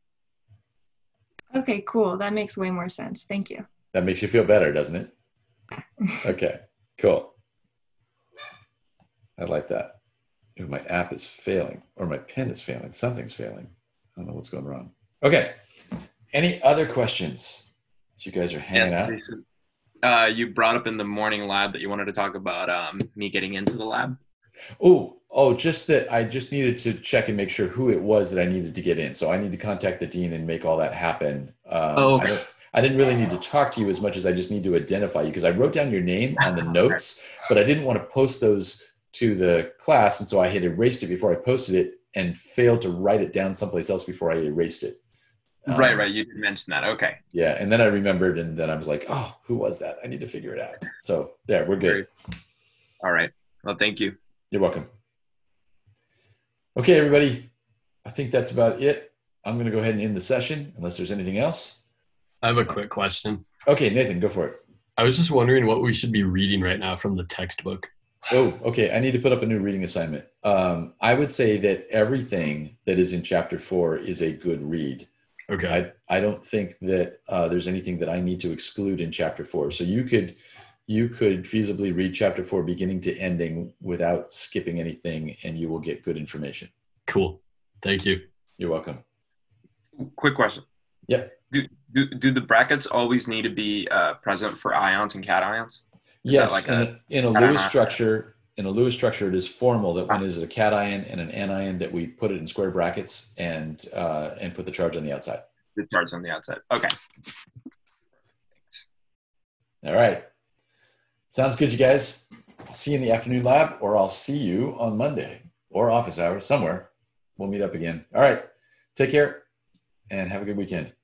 Okay, cool. That makes way more sense. Thank you. That makes you feel better, doesn't it? Okay, cool. I like that. Ooh, my app is failing, or my pen is failing. Something's failing. I don't know what's going wrong. Okay. Any other questions? So you guys are hanging out. You brought up in the morning lab that you wanted to talk about me getting into the lab. Oh, just that I just needed to check and make sure who it was that I needed to get in. So I need to contact the dean and make all that happen. Okay. I didn't really need to talk to you as much as I just need to identify you, because I wrote down your name on the notes, but I didn't want to post those to the class. And so I had erased it before I posted it and failed to write it down someplace else before I erased it. Right. You did mention that. Okay. Yeah. And then I remembered, and then I was like, oh, who was that? I need to figure it out. So there, we're good. All right. Well, thank you. You're welcome. Okay, everybody. I think that's about it. I'm going to go ahead and end the session unless there's anything else. I have a quick question. Okay, Nathan, go for it. I was just wondering what we should be reading right now from the textbook. Oh, okay. I need to put up a new reading assignment. I would say that everything that is in chapter 4 is a good read. Okay. I don't think that there's anything that I need to exclude in chapter 4. So you could feasibly read chapter 4 beginning to ending without skipping anything, and you will get good information. Cool. Thank you. You're welcome. Quick question. Yep. Do the brackets always need to be present for ions and cations? Yes. Like in a Lewis structure, it is formal that when is a cation and an anion that we put it in square brackets and put the charge on the outside. The charge on the outside. Okay. Thanks. All right. Sounds good, you guys. I'll see you in the afternoon lab, or I'll see you on Monday or office hours somewhere. We'll meet up again. All right. Take care and have a good weekend.